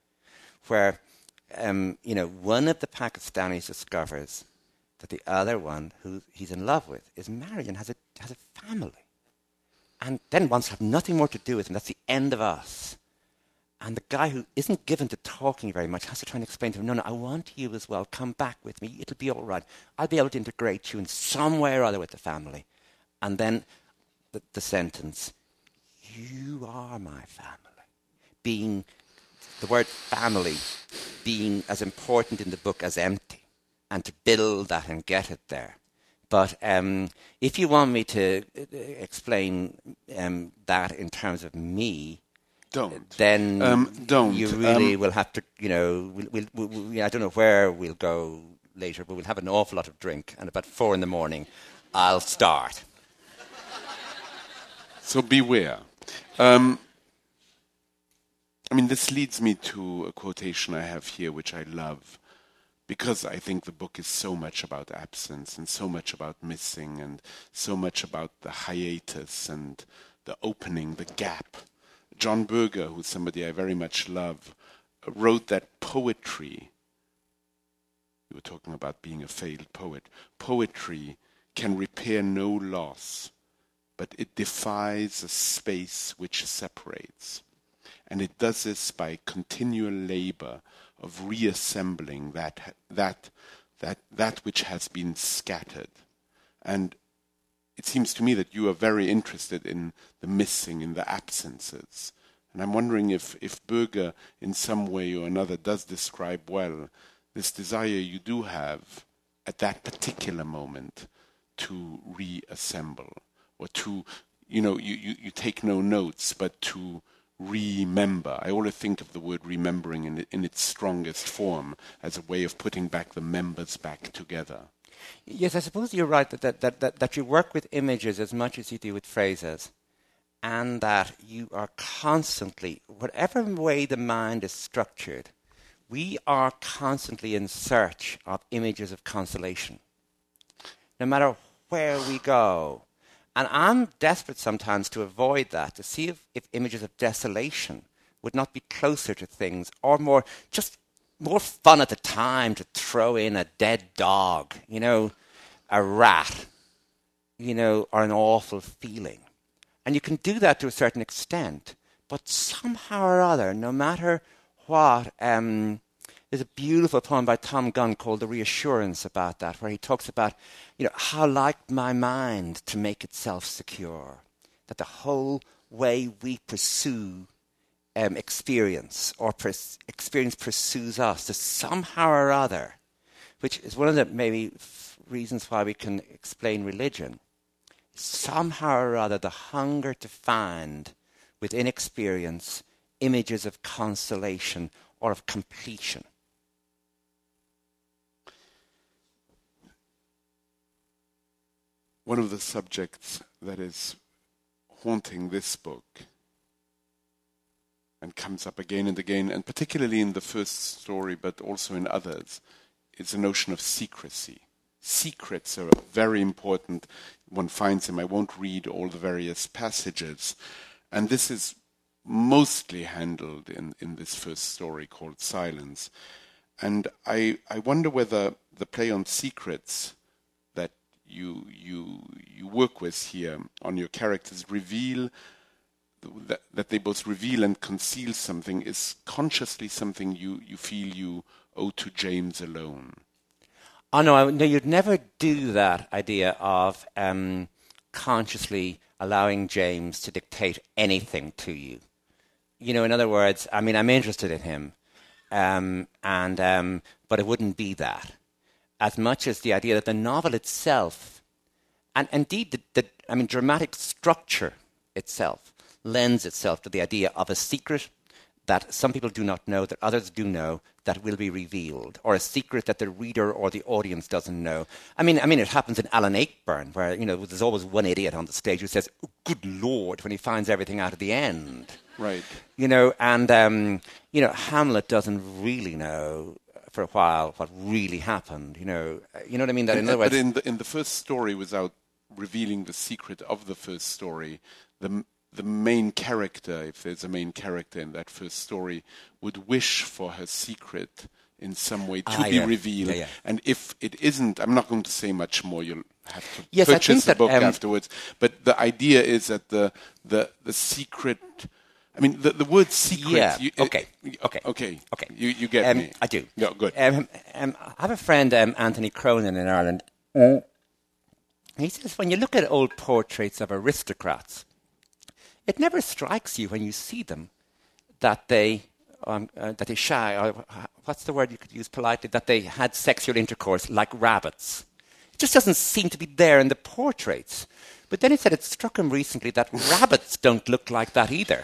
where, um, you know, one of the Pakistanis discovers that the other one, who he's in love with, is married and has a has a family, and then wants to have nothing more to do with him. That's the end of us. And the guy who isn't given to talking very much has to try and explain to him, no, no, I want you as well. Come back with me. It'll be all right. I'll be able to integrate you in some way or other with the family. And then the, the sentence, you are my family. Being, the word family being as important in the book as empty, and to build that and get it there. But um, if you want me to uh, explain um, that in terms of me, Don't. Then um, don't. you really um, will have to, you know, we'll, we'll, we'll, we'll, I don't know where we'll go later, but we'll have an awful lot of drink, and about four in the morning, I'll start. So beware. Um, I mean, this leads me to a quotation I have here, which I love, because I think the book is so much about absence and so much about missing and so much about the hiatus and the opening, the gap. John Berger, who's somebody I very much love, wrote that poetry, you were talking about being a failed poet, poetry can repair no loss, but it defies a space which separates. And it does this by continual labor of reassembling that that that that which has been scattered. And it seems to me that you are very interested in the missing, in the absences. And I'm wondering if, if Berger, in some way or another, does describe well this desire you do have at that particular moment to reassemble, or to, you know, you, you, you take no notes, but to remember. I always think of the word remembering in, in its strongest form as a way of putting back the members back together. Yes, I suppose you're right that, that, that, that, that you work with images as much as you do with phrases. and that you are constantly, whatever way the mind is structured, we are constantly in search of images of consolation, no matter where we go. And I'm desperate sometimes to avoid that, to see if, if images of desolation would not be closer to things, or more, just more fun at the time to throw in a dead dog, you know, a rat, you know, or an awful feeling. And you can do that to a certain extent, but somehow or other, no matter what, um, there's a beautiful poem by Tom Gunn called The Reassurance about that, where he talks about, you know, how like my mind to make itself secure, that the whole way we pursue um, experience, or pers- experience pursues us, to somehow or other, which is one of the maybe f- reasons why we can explain religion, somehow or other the hunger to find within experience images of consolation or of completion. One of the subjects that is haunting this book and comes up again and again, and particularly in the first story, but also in others, is the notion of secrecy. Secrets are very important. One finds them. I won't read all the various passages. And this is mostly handled in, in this first story called Silence. And I, I wonder whether the play on secrets that you, you, you work with here on your characters reveal that, that they both reveal and conceal something is consciously something you, you feel you owe to James alone. Oh, no, I, no, you'd never do that idea of um, consciously allowing James to dictate anything to you. You know, in other words, I mean, I'm interested in him, um, and um, but it wouldn't be that. As much as the idea that the novel itself, and indeed, the, the I mean, dramatic structure itself, lends itself to the idea of a secret that some people do not know, that others do know, that will be revealed, or a secret that the reader or the audience doesn't know. I mean, I mean, it happens in Alan Ayckbourn, where, you know, there's always one idiot on the stage who says, oh, "Good Lord," when he finds everything out at the end. Right. You know, and um, you know, Hamlet doesn't really know for a while what really happened. You know, you know what I mean. That in and, other words, but in the in the first story, without revealing the secret of the first story, the the main character, if there's a main character in that first story, would wish for her secret in some way to ah, be yeah. revealed. Yeah, yeah. And if it isn't, I'm not going to say much more. You'll have to yes, purchase the that, book um, afterwards. But the idea is that the the the secret. I mean, the the word secret. Yeah. You, okay. Okay. Okay. Okay. You you get um, me. I do. Yeah. Good. Um, um, I have a friend, um, Anthony Cronin, in Ireland. Mm. He says when you look at old portraits of aristocrats, it never strikes you when you see them that they um, uh, that they shy, or what's the word you could use politely, that they had sexual intercourse like rabbits. It just doesn't seem to be there in the portraits. But then he said it struck him recently that rabbits don't look like that either.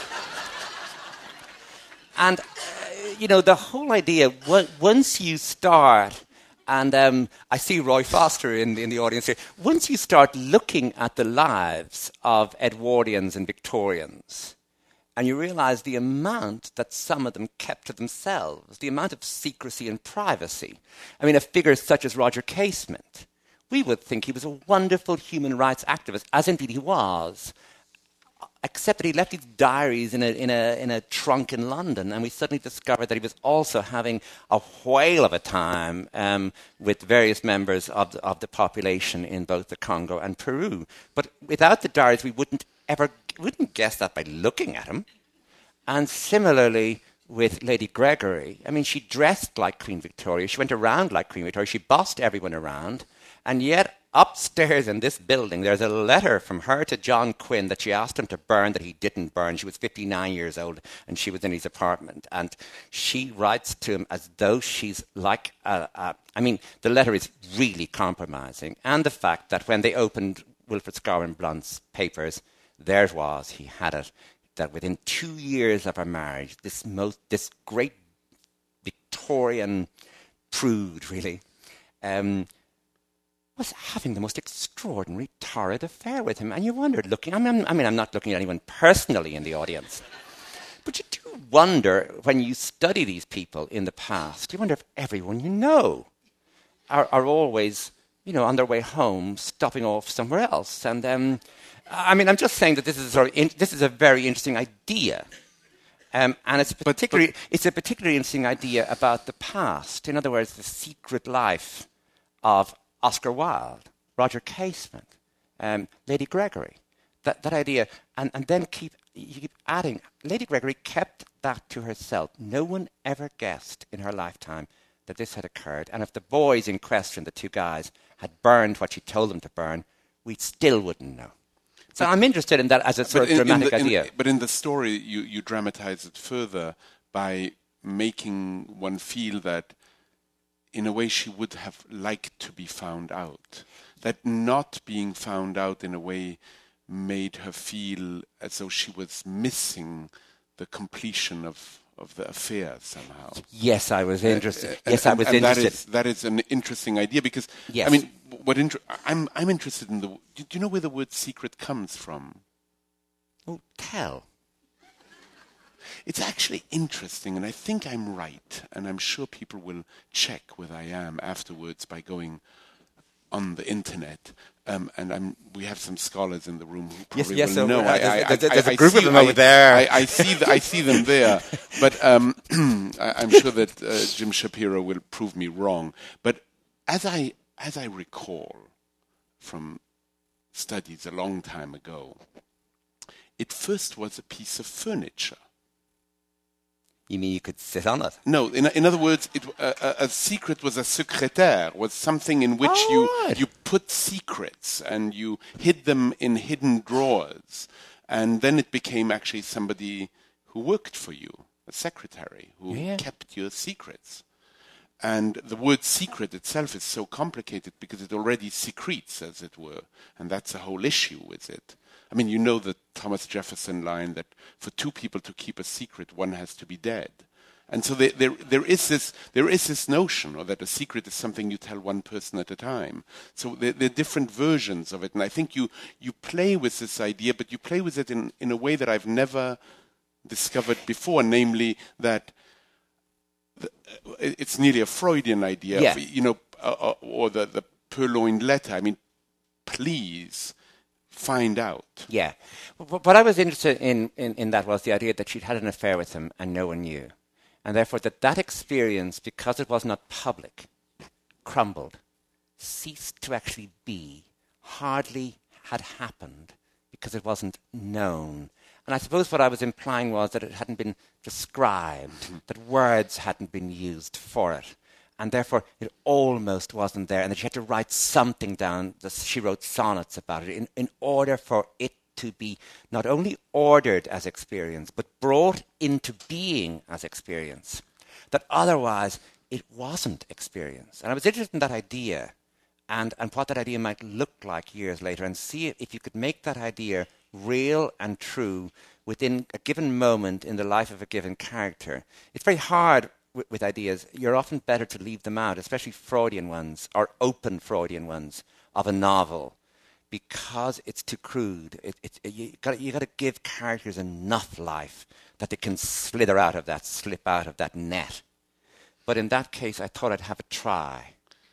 And, uh, you know, the whole idea, w- once you start, and um, I see Roy Foster in, in the audience here, once you start looking at the lives of Edwardians and Victorians, and you realize the amount that some of them kept to themselves, the amount of secrecy and privacy. I mean, a figure such as Roger Casement, we would think he was a wonderful human rights activist, as indeed he was, except that he left his diaries in a, in a, in a trunk in London, and we suddenly discovered that he was also having a whale of a time um, with various members of the, of the population in both the Congo and Peru. But without the diaries, we wouldn't ever wouldn't guess that by looking at him. And similarly with Lady Gregory, I mean, she dressed like Queen Victoria, she went around like Queen Victoria, she bossed everyone around, and yet upstairs in this building, there's a letter from her to John Quinn that she asked him to burn that he didn't burn. She was fifty-nine years old and she was in his apartment. And she writes to him as though she's like, a, a, I mean, the letter is really compromising. And the fact that when they opened Wilfred Scarwin Blunt's papers, there it was, he had it, that within two years of her marriage, this most, this great Victorian prude, really, um, was having the most extraordinary, torrid affair with him. And you wondered, looking, I mean, I mean, I'm not looking at anyone personally in the audience, but you do wonder, when you study these people in the past, you wonder if everyone you know are, are always, you know, on their way home, stopping off somewhere else. And um, I mean, I'm just saying that this is a sort of in, this is a very interesting idea. Um, and it's particularly, but, but it's a particularly interesting idea about the past. In other words, the secret life of Oscar Wilde, Roger Casement, um, Lady Gregory. That that idea, and, and then keep you keep adding. Lady Gregory kept that to herself. No one ever guessed in her lifetime that this had occurred. And if the boys in question, the two guys, had burned what she told them to burn, we still wouldn't know. So but, I'm interested in that as a sort of in, dramatic in the, idea. In, but in the story, you, you dramatize it further by making one feel that, in a way, she would have liked to be found out. That not being found out, in a way, made her feel as though she was missing the completion of, of the affair somehow. Yes, I was interested. Uh, yes, and, I was and interested. That is, that is an interesting idea because, yes. I mean, what inter- I'm, I'm interested in the... Do you know where the word secret comes from? Oh, tell. It's actually interesting, and I think I'm right, and I'm sure people will check whether I am afterwards by going on the internet. Um, and I'm, we have some scholars in the room who probably yes, yes, will know. Uh, I, there's, I, there's, I, there's I a group see, of them I, over there. I, I see, the, I see them there, but um, I, I'm sure that uh, Jim Shapiro will prove me wrong. But as I as I recall from studies a long time ago, it first was a piece of furniture. You mean you could sit on it? No, in, in other words, it, uh, a, a secret was a secrétaire, was something in which oh, you right. you put secrets and you hid them in hidden drawers. And then it became actually somebody who worked for you, a secretary, who yeah. kept your secrets. And the word secret itself is so complicated because it already secretes, as it were. And that's the whole issue with it. I mean, you know the Thomas Jefferson line that for two people to keep a secret, one has to be dead. And so there, there, there is this, there is this notion, or that a secret is something you tell one person at a time. So there, there are different versions of it, and I think you, you play with this idea, but you play with it in, in a way that I've never discovered before, namely that the, it's nearly a Freudian idea, yeah. of, you know, uh, or the, the purloined letter. I mean, please find out. Yeah. What I was interested in, in, in that was the idea that she'd had an affair with him and no one knew. And therefore that that experience, because it was not public, crumbled, ceased to actually be, hardly had happened because it wasn't known. And I suppose what I was implying was that it hadn't been described, mm-hmm. that words hadn't been used for it. And therefore, it almost wasn't there, and that she had to write something down. She wrote sonnets about it in, in order for it to be not only ordered as experience, but brought into being as experience. That otherwise, it wasn't experience. And I was interested in that idea, and, and what that idea might look like years later, and see if you could make that idea real and true within a given moment in the life of a given character. It's very hard with, with ideas. You're often better to leave them out, especially Freudian ones, or open Freudian ones, of a novel, because it's too crude. It, it, it, you got you got to give characters enough life that they can slither out of that, slip out of that net. But in that case, I thought I'd have a try.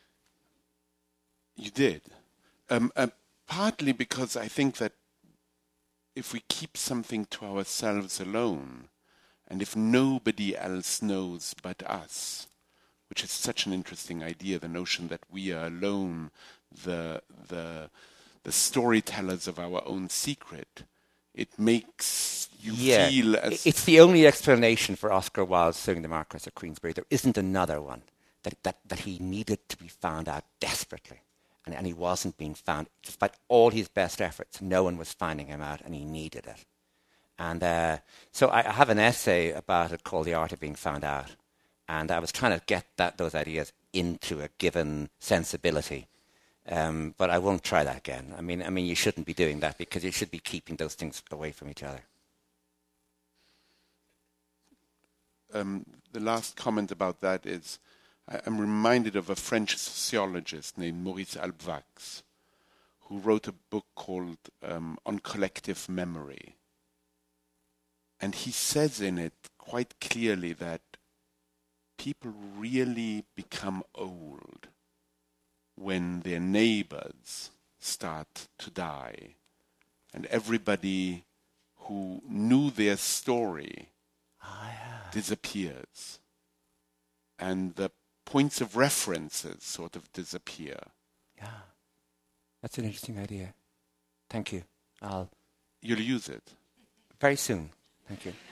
You did. Um, uh, partly because I think that if we keep something to ourselves alone, and if nobody else knows but us, which is such an interesting idea, the notion that we are alone, the the the storytellers of our own secret, it makes you yeah. feel as... It's the only explanation for Oscar Wilde suing the Marquess of Queensberry. There isn't another one, that, that, that he needed to be found out desperately. And, and he wasn't being found. Despite all his best efforts, no one was finding him out, and he needed it. And uh, so I, I have an essay about it called The Art of Being Found Out. And I was trying to get that those ideas into a given sensibility. Um, but I won't try that again. I mean, I mean, you shouldn't be doing that, because you should be keeping those things away from each other. Um, the last comment about that is, I, I'm reminded of a French sociologist named Maurice Halbwachs, who wrote a book called um, On Collective Memory. And he says in it quite clearly that people really become old when their neighbors start to die, and everybody who knew their story Oh, yeah. disappears, and the points of references sort of disappear. Yeah. That's an interesting idea. Thank you. I'll You'll use it. very soon. Thank you.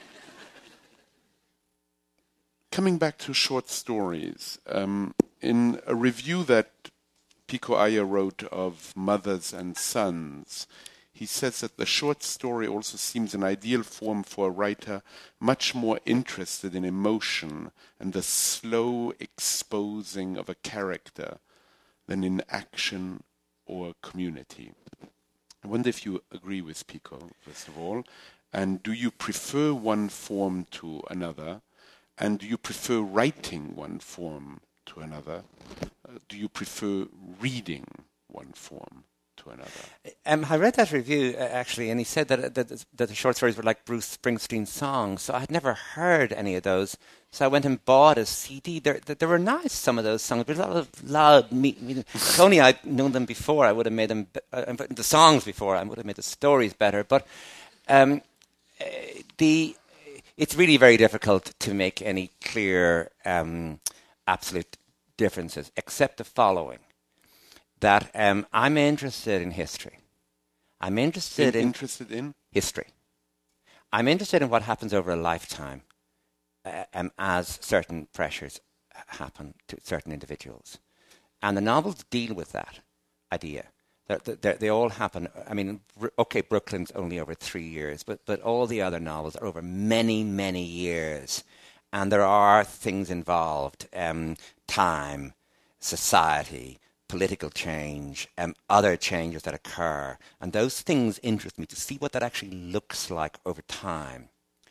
Coming back to short stories, um, in a review that Pico Iyer wrote of Mothers and Sons, he says that the short story also seems an ideal form for a writer much more interested in emotion and the slow exposing of a character than in action or community. I wonder if you agree with Pico, first of all, and do you prefer one form to another? And do you prefer writing one form to another? Uh, do you prefer reading one form to another? Um, I read that review, uh, actually, and he said that, that that the short stories were like Bruce Springsteen's songs. So I had never heard any of those. So I went and bought a C D. There, there were nice, some of those songs, but a lot of loud. Me, me, if only I'd known them before, I would have made them, uh, the songs before, I would have made the stories better. But um, uh, the... It's really very difficult to make any clear um, absolute differences, except the following, that um, I'm interested in history. I'm interested in, interested in history. I'm interested in what happens over a lifetime uh, um, as certain pressures happen to certain individuals. And the novels deal with that idea. They're, they're, they all happen, I mean, okay, Brooklyn's only over three years, but, but all the other novels are over many, many years. And there are things involved, um, time, society, political change, um, other changes that occur. And those things interest me to see what that actually looks like over time.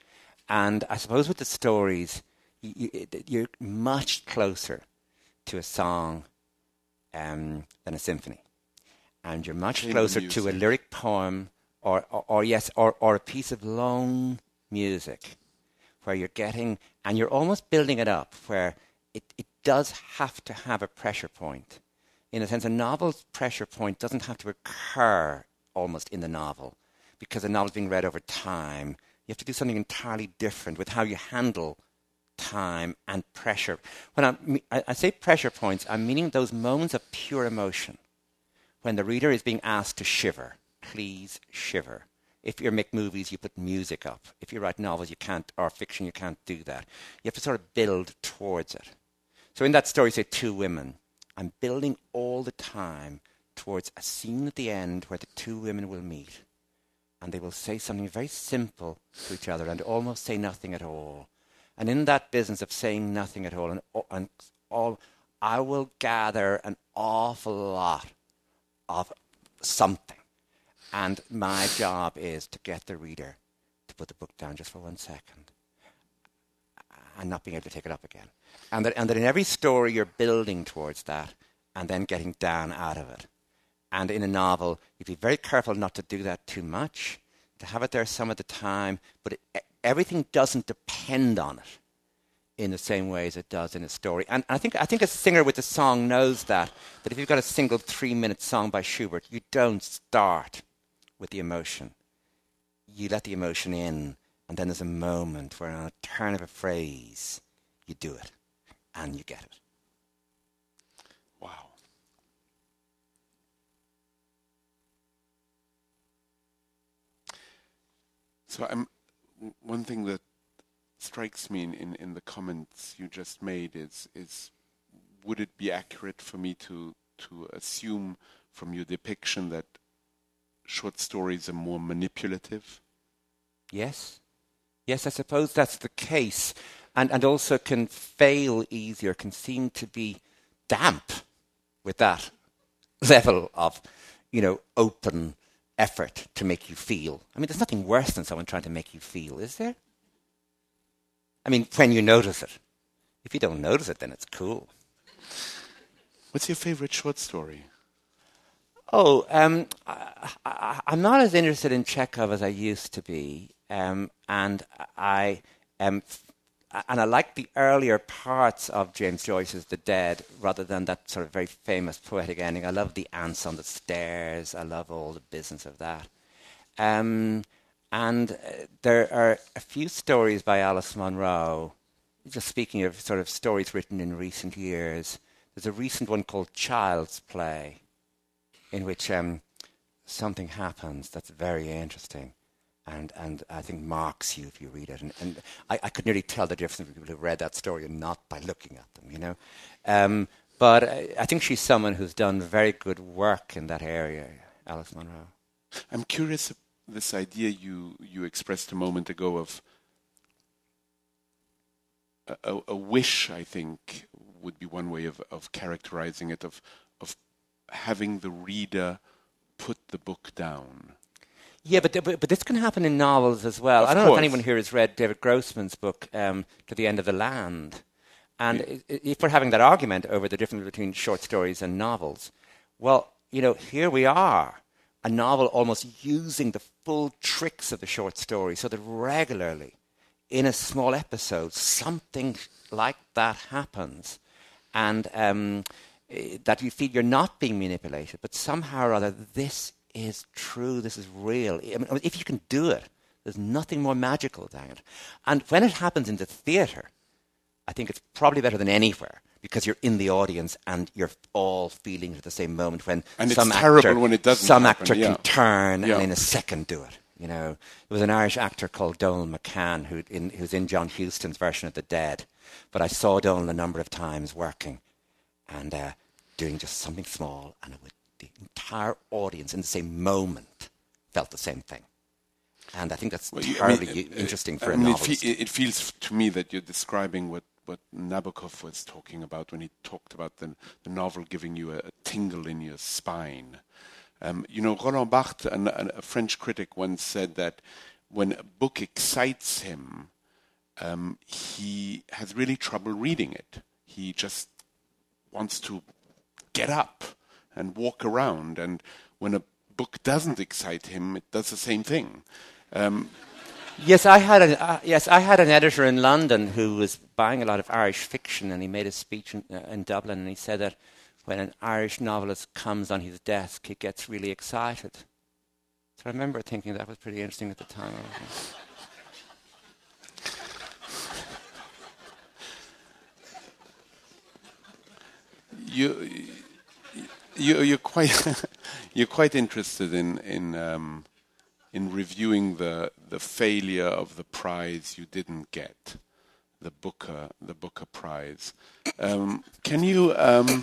And I suppose with the stories, you, you, you're much closer to a song um, than a symphony. And you're much In closer music. to a lyric poem or, or, or yes, or, or a piece of lone music where you're getting, and you're almost building it up, where it, it does have to have a pressure point. In a sense, a novel's pressure point doesn't have to occur almost in the novel, because the novel's being read over time. You have to do something entirely different with how you handle time and pressure. When I, I, I say pressure points, I'm meaning those moments of pure emotion, when the reader is being asked to shiver. Please shiver. If you make movies, you put music up. If you write novels, you can't, or fiction, you can't do that. You have to sort of build towards it. So in that story, say, Two Women, I'm building all the time towards a scene at the end where the two women will meet, and they will say something very simple to each other and almost say nothing at all. And in that business of saying nothing at all, and, and all, I will gather an awful lot of something. And my job is to get the reader to put the book down just for one second and not being able to take it up again. And that, and that in every story you're building towards that and then getting down out of it. And in a novel, you'd be very careful not to do that too much, to have it there some of the time, but it, everything doesn't depend on it in the same way as it does in a story. And I think I think a singer with a song knows that, that if you've got a single three-minute song by Schubert, you don't start with the emotion. You let the emotion in, and then there's a moment where on a turn of a phrase, you do it, and you get it. Wow. So I'm, one thing that strikes me in, in, in the comments you just made is is would it be accurate for me to to assume from your depiction that short stories are more manipulative? Yes. Yes, I suppose that's the case. And and also can fail easier, can seem to be damp with that level of, you know, open effort to make you feel. I mean, there's nothing worse than someone trying to make you feel, is there? I mean, when you notice it. If you don't notice it, then it's cool. What's your favorite short story? Oh, um, I, I, I'm not as interested in Chekhov as I used to be, um, and I um, f- and I like the earlier parts of James Joyce's *The Dead* rather than that sort of very famous poetic ending. I love the ants on the stairs. I love all the business of that. Um, and uh, there are a few stories by Alice Munro. Just speaking of sort of stories written in recent years, there's a recent one called *Child's Play*, in which um, something happens that's very interesting and, and I think marks you if you read it. And, and I, I could nearly tell the difference between people who read that story and not by looking at them, you know. Um, but I, I think she's someone who's done very good work in that area, Alice Munro. I'm curious, this idea you, you expressed a moment ago of a, a, a wish, I think, would be one way of, of characterizing it, of of having the reader put the book down. Yeah, but, but but this can happen in novels as well. Of I don't course. know if anyone here has read David Grossman's book, um, To the End of the Land. And Yeah. i- if we're having that argument over the difference between short stories and novels, well, you know, here we are, a novel almost using the full tricks of the short story, so that regularly, in a small episode, something like that happens. And um, eh, that you feel you're not being manipulated, but somehow or other, this is true, this is real. I mean, if you can do it, there's nothing more magical than it. And when it happens in the theatre, I think it's probably better than anywhere, because you're in the audience and you're all feeling it at the same moment. When And it's some terrible actor, when it doesn't some happen, actor yeah. can turn Yeah. and in a second do it. You know, there was an Irish actor called Donald McCann who in, who's in John Huston's version of *The Dead*. But I saw Donald a number of times working and uh, doing just something small, and it would, the entire audience in the same moment felt the same thing. And I think that's Well, you- I terribly mean, u- uh, interesting uh, for I a mean, it, novelist. fe- it feels to me that you're describing what, what Nabokov was talking about when he talked about the, the novel giving you a, a tingle in your spine. Um, you know, Roland Barthes, an, an, a French critic, once said that when a book excites him, um, he has really trouble reading it. He just wants to get up and walk around. And when a book doesn't excite him, it does the same thing. Um, Yes, I had an uh, yes, I had an editor in London who was buying a lot of Irish fiction, and he made a speech in, uh, in Dublin, and he said that when an Irish novelist comes on his desk, he gets really excited. So I remember thinking that was pretty interesting at the time. you, you, you're quite you're quite interested in in um, in reviewing the the failure of the prize you didn't get, the Booker the Booker Prize. Um, can you um,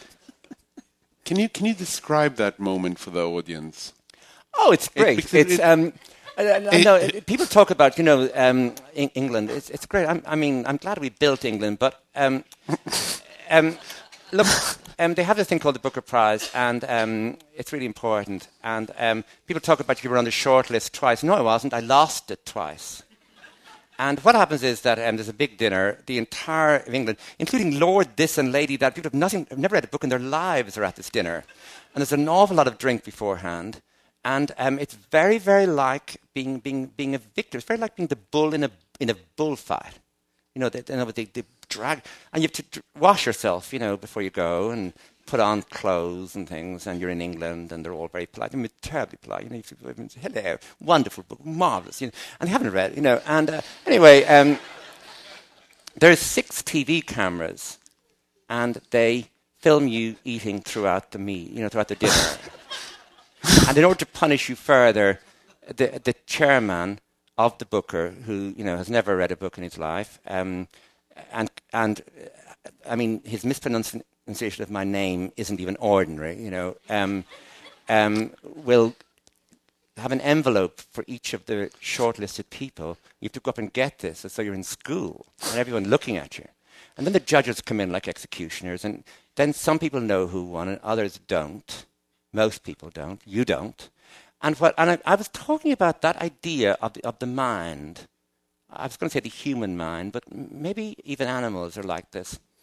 can you can you describe that moment for the audience? Oh, it's It- great. because it's it- um, I, I, I it- know it- people talk about you know um, in England. It's it's great. I'm, I mean, I'm glad we built England, but um, um, look, um, they have this thing called the Booker Prize, and um, it's really important. And um, people talk about you were on the shortlist twice. No, I wasn't. I lost it twice. And what happens is that um, there's a big dinner. The entire of England, including Lord this and Lady that, people have nothing, have never read a book in their lives, are at this dinner. And there's an awful lot of drink beforehand. And um, it's very, very like being being being a victor. It's very like being the bull in a in a bullfight. You know, they, you know, they, they drag, and you have to dr- wash yourself, you know, before you go, and put on clothes and things. And you're in England, and they're all very polite. I mean, terribly polite. You know, you have to say, hello, wonderful book, marvelous. You know, and they haven't read, you know. And uh, anyway, um, there's six T V cameras, and they film you eating throughout the meal, you know, throughout the dinner. And in order to punish you further, the the chairman of the Booker, who you know has never read a book in his life, um, and and uh, I mean his mispronunciation of my name isn't even ordinary, you know, um, um, will have an envelope for each of the shortlisted people. You have to go up and get this, as though you're in school, and everyone looking at you. And then the judges come in like executioners, and then some people know who won, and others don't. Most people don't. You don't. And what? And I, I was talking about that idea of the, of the mind. I was going to say the human mind, but m- maybe even animals are like this.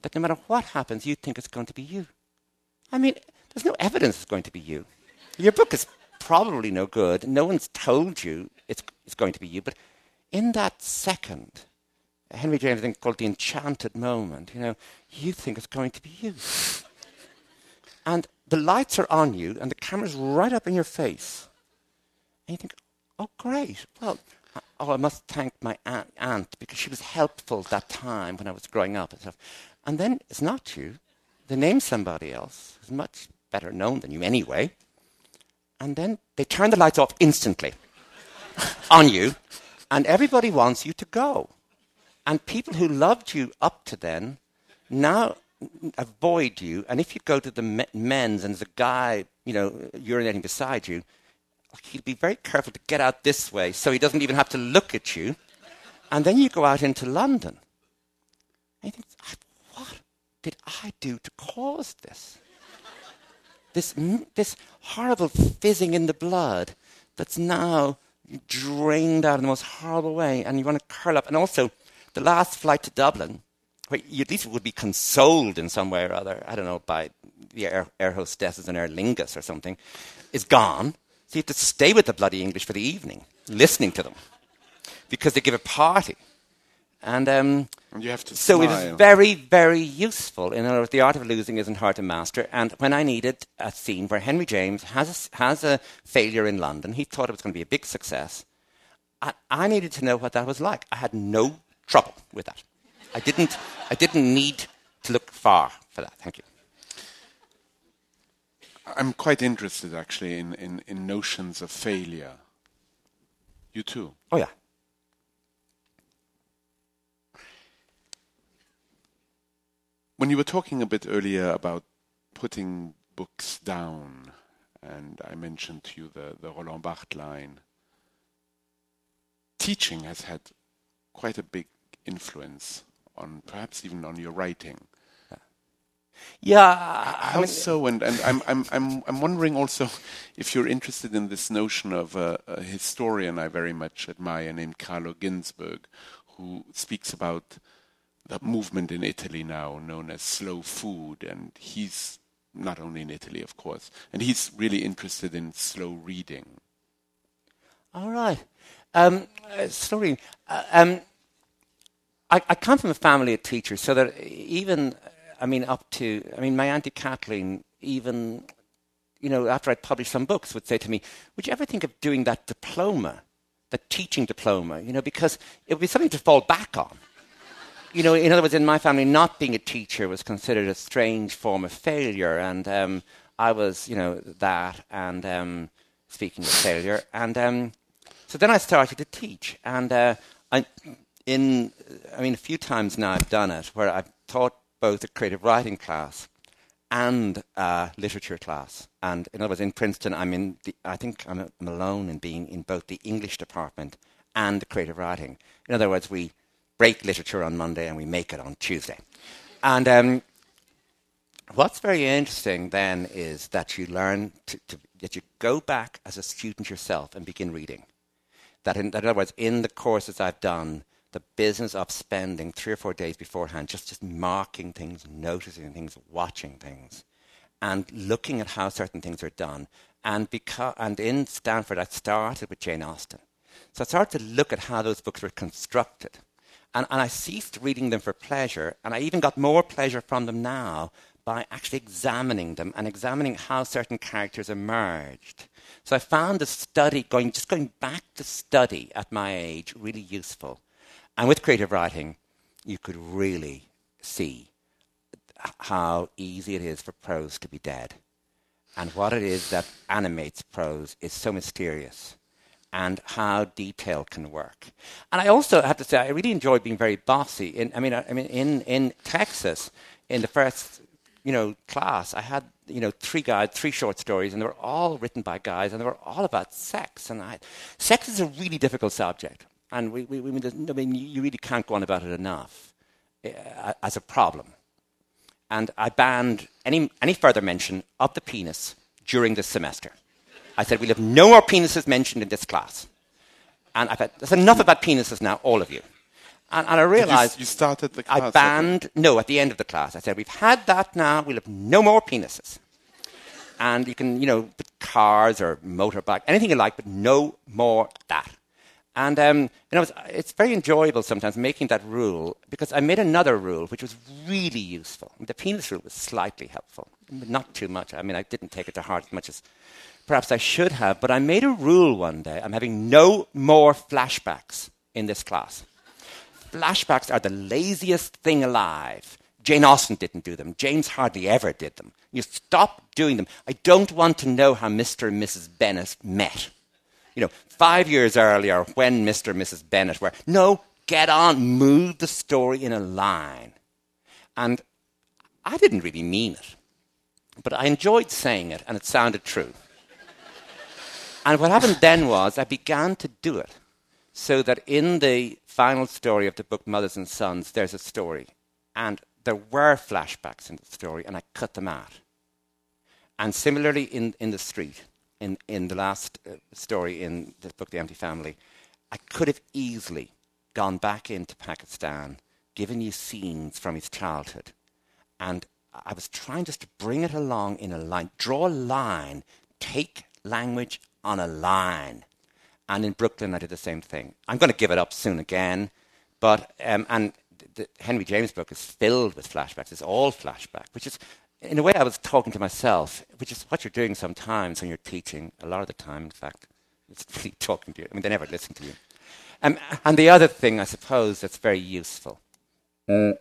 that no matter what happens, you think it's going to be you. I mean, there's no evidence it's going to be you. Your book is probably no good. No one's told you it's, it's going to be you. But in that second, Henry James, I think, called the enchanted moment, you know, you think it's going to be you. And the lights are on you, and the camera's right up in your face. And you think, oh, great. Well, oh, I must thank my aunt, aunt because she was helpful that time when I was growing up and stuff. And then it's not you. They name somebody else who's much better known than you anyway. And then they turn the lights off instantly on you, and everybody wants you to go. And people who loved you up to then now avoid you. And if you go to the me- men's and there's a guy, you know, urinating beside you, he'll be very careful to get out this way so he doesn't even have to look at you. And then you go out into London. And you think, what did I do to cause this? This, this horrible fizzing in the blood that's now drained out in the most horrible way, and you want to curl up. And also, the last flight to Dublin, where you at least would be consoled in some way or other, I don't know, by the air, air hostesses in Aer Lingus or something, is gone. So you have to stay with the bloody English for the evening, listening to them, because they give a party. And, um, and you have to so smile. it is very, very useful. In other words, The Art of Losing isn't hard to master. And when I needed a scene where Henry James has a, has a failure in London, he thought it was going to be a big success. I, I needed to know what that was like. I had no trouble with that. I didn't, I didn't need to look far for that. Thank you. I'm quite interested, actually, in, in, in notions of failure. You too? Oh, yeah. When you were talking a bit earlier about putting books down, and I mentioned to you the, the Roland Barthes line, teaching has had quite a big influence on, perhaps even on your writing. Yeah, how I mean, so? And, and I'm I'm I'm I'm wondering also if you're interested in this notion of a, a historian I very much admire named Carlo Ginzburg, who speaks about the movement in Italy now known as slow food, and he's not only in Italy, of course, and he's really interested in slow reading. All right, um, uh, slow reading. Uh, um, I, I come from a family of teachers, so that even. I mean, up to, I mean, my Auntie Kathleen, even, you know, after I'd published some books, would say to me, would you ever think of doing that diploma, that teaching diploma, you know, because it would be something to fall back on. You know, in other words, in my family, not being a teacher was considered a strange form of failure, and um, I was, you know, that, and um, speaking of failure, and um, so then I started to teach, and uh, I, in, I mean, a few times now I've done it, where I've taught both a creative writing class and a literature class. And in other words, in Princeton, I'm in the, I think I'm, I'm alone in being in both the English department and the creative writing. In other words, we break literature on Monday and we make it on Tuesday. And um, what's very interesting then is that you learn to, to, that you go back as a student yourself and begin reading. That in, that in other words, in the courses I've done, the business of spending three or four days beforehand, just, just marking things, noticing things, watching things, and looking at how certain things are done. And because, and in Stanford, I started with Jane Austen. So I started to look at how those books were constructed. And, and I ceased reading them for pleasure, and I even got more pleasure from them now by actually examining them and examining how certain characters emerged. So I found the study, going just going back to study at my age, really useful. And with creative writing, you could really see how easy it is for prose to be dead. And what it is that animates prose is so mysterious, and how detail can work. And I also have to say, I really enjoy being very bossy. In, I mean, I, I mean, in, in Texas, in the first, you know, class, I had, you know, three guys, three short stories, and they were all written by guys, and they were all about sex. And I, sex is a really difficult subject. And we, we, we I mean, you really can't go on about it enough uh, as a problem. And I banned any any further mention of the penis during this semester. I said, we'll have no more penises mentioned in this class. And I thought, there's enough about penises now, all of you. And, and I Did you, realized... you started the class? I banned... No, at the end of the class. I said, we've had that now. We'll have no more penises. And you can, you know, put cars or motorbike, anything you like, but no more that. And, um, you know, it's, it's very enjoyable sometimes making that rule, because I made another rule which was really useful. The penis rule was slightly helpful, but not too much. I mean, I didn't take it to heart as much as perhaps I should have, but I made a rule one day. I'm having no more flashbacks in this class. Flashbacks are the laziest thing alive. Jane Austen didn't do them. James hardly ever did them. You stop doing them. I don't want to know how Mister and Missus Bennet met. You know, five years earlier, when Mister and Missus Bennet were. No, get on, move the story in a line. And I didn't really mean it, but I enjoyed saying it, and it sounded true. And what happened then was I began to do it, so that in the final story of the book, Mothers and Sons, there's a story. And there were flashbacks in the story, and I cut them out. And similarly in, in The Street, in, in the last uh, story in the book, The Empty Family, I could have easily gone back into Pakistan, given you scenes from his childhood. And I was trying just to bring it along in a line, draw a line, take language on a line. And in Brooklyn, I did the same thing. I'm going to give it up soon again. But, um, and the Henry James book is filled with flashbacks. It's all flashback, which is, in a way, I was talking to myself, which is what you're doing sometimes when you're teaching. A lot of the time, in fact, it's really talking to you. I mean, they never listen to you. Um, and the other thing, I suppose, that's very useful. Mm.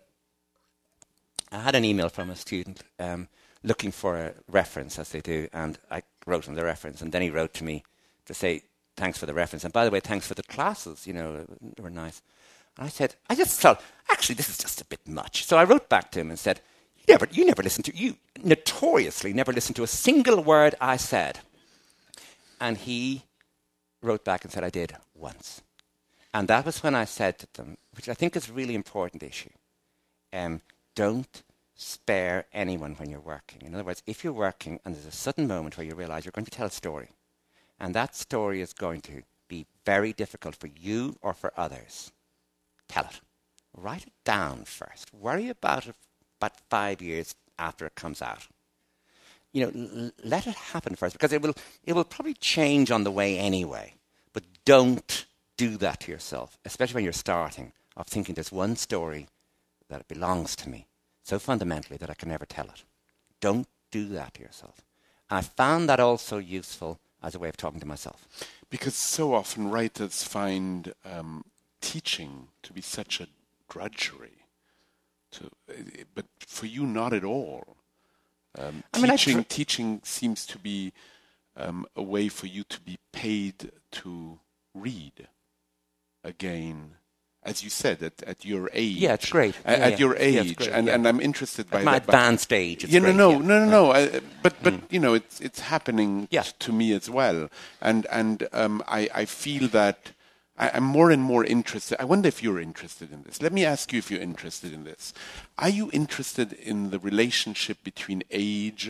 I had an email from a student um, looking for a reference, as they do, and I wrote him the reference, and then he wrote to me to say, thanks for the reference. And by the way, thanks for the classes, you know, they were nice. And I said, I just thought, actually, this is just a bit much. So I wrote back to him and said, you never, you never listened to, you notoriously never listened to a single word I said. And he wrote back and said, I did once. And that was when I said to them, which I think is a really important issue, um, don't spare anyone when you're working. In other words, if you're working and there's a sudden moment where you realize you're going to tell a story, and that story is going to be very difficult for you or for others, tell it. Write it down first. Worry about it about five years after it comes out. You know, l- let it happen first, because it will it will probably change on the way anyway. But don't do that to yourself, especially when you're starting, of thinking there's one story that it belongs to me so fundamentally that I can never tell it. Don't do that to yourself. And I found that also useful as a way of talking to myself. Because so often writers find um, teaching to be such a drudgery. To, but for you, not at all. Um, I mean, teaching, I tr- teaching seems to be um, a way for you to be paid to read again, as you said, at, at your age. Yeah, it's great. At, yeah, at yeah. your age, yeah, great, and, yeah. and I'm interested by at my that. advanced age, it's you know, great, no, yeah. no, no, no. I, but but mm. you know, it's it's happening yeah. t- to me as well, and and um, I I feel that I, I'm more and more interested. I wonder if you're interested in this. Let me ask you if you're interested in this. Are you interested in the relationship between age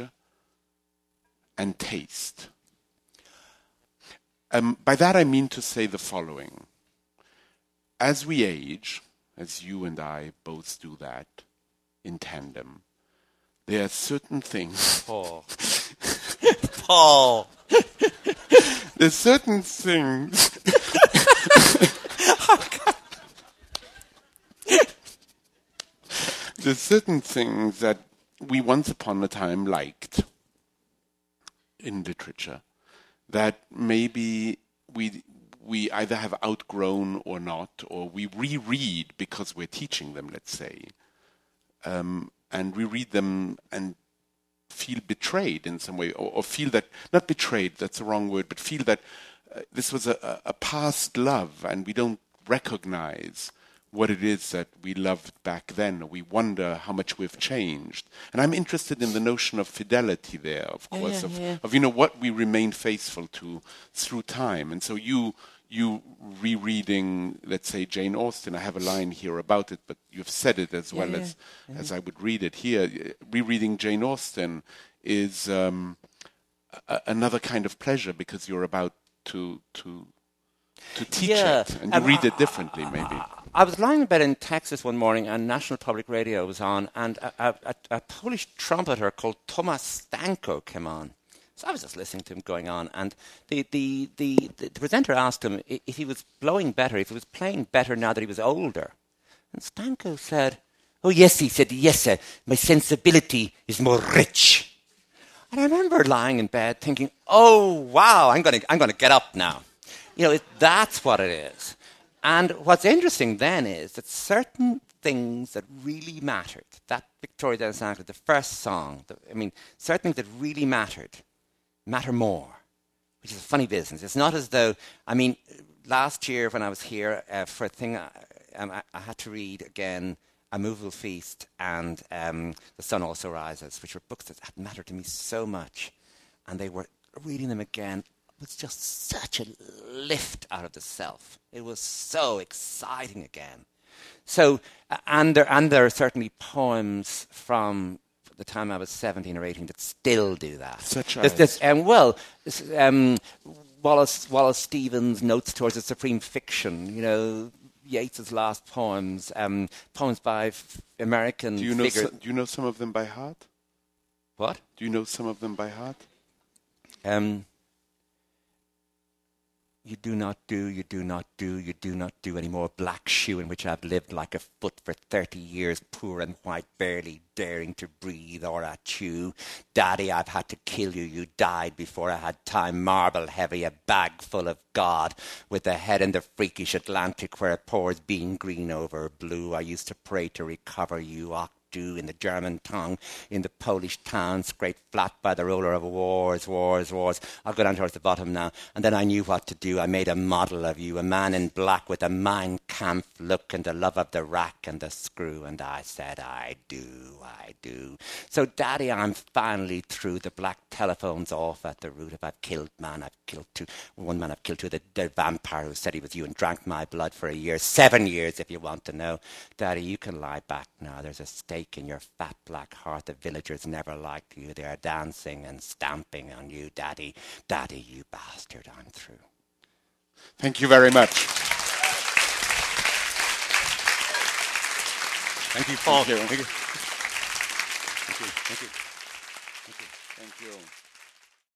and taste? Um, by that I mean to say the following. As we age, as you and I both do that in tandem, there are certain things... Paul. Paul. There's certain things... There's certain things that we once upon a time liked in literature that maybe we we either have outgrown or not, or we reread because we're teaching them, let's say, um, and we read them and feel betrayed in some way, or, or feel that, not betrayed, that's the wrong word, but feel that uh, this was a, a past love and we don't recognize what it is that we loved back then, or we wonder how much we've changed. And I'm interested in the notion of fidelity there, of course, yeah, of, yeah. of, you know, what we remain faithful to through time. And so you you rereading, let's say, Jane Austen, I have a line here about it, but you've said it as well yeah, as, yeah. as I would read it here. Rereading Jane Austen is um, a, another kind of pleasure, because you're about to... to to teach yeah. it, and you um, read it differently, maybe. I was lying in bed in Texas one morning and National Public Radio was on, and a, a, a, a Polish trumpeter called Tomasz Stanko came on. So I was just listening to him going on, and the, the, the, the, the presenter asked him if he was blowing better, if he was playing better now that he was older. And Stanko said, "Oh, yes," he said, "yes, uh, my sensibility is more rich." And I remember lying in bed thinking, oh, wow, I'm going to I'm going to get up now. You know, it, that's what it is. And what's interesting then is that certain things that really mattered, that Victoria Dennis Anglin, the first song, the, I mean, certain things that really mattered, matter more, which is a funny business. It's not as though, I mean, last year when I was here uh, for a thing, uh, um, I, I had to read again A Movable Feast and um, The Sun Also Rises, which were books that had mattered to me so much. And they were reading them again. It was just such a lift out of the self. It was so exciting again. So, uh, and, there, and there are certainly poems from the time I was seventeen or eighteen that still do that. Such as? This, um, well, this, um, Wallace, Wallace Stevens' Notes Towards a Supreme Fiction, you know, Yeats's last poems, um, poems by f- American do you know figures. So, do you know some of them by heart? What? Do you know some of them by heart? Um, you do not do, you do not do, you do not do any more black shoe in which I've lived like a foot for thirty years, poor and white, barely daring to breathe or a chew. Daddy, I've had to kill you, you died before I had time, marble heavy, a bag full of God, with a head in the freakish Atlantic where it pours bean green over blue. I used to pray to recover you, in the German tongue, in the Polish town, scraped flat by the roller of wars, wars, wars. I'll go down towards the bottom now. And then I knew what to do. I made a model of you, a man in black with a Mein Kampf look and the love of the rack and the screw. And I said, I do, I do. So, Daddy, I'm finally through. The black telephone's off at the root. If I've killed man, I've killed two. One man I've killed two. The, the vampire who said he was you and drank my blood for a year. Seven years, if you want to know. Daddy, you can lie back now. There's a stake in your fat black heart. The villagers never liked you. They are dancing and stamping on you, Daddy. Daddy, you bastard, I'm through. Thank you very much. Thank you, Paul. Thank you. Thank you. Thank you. Thank you. Thank you. Thank you.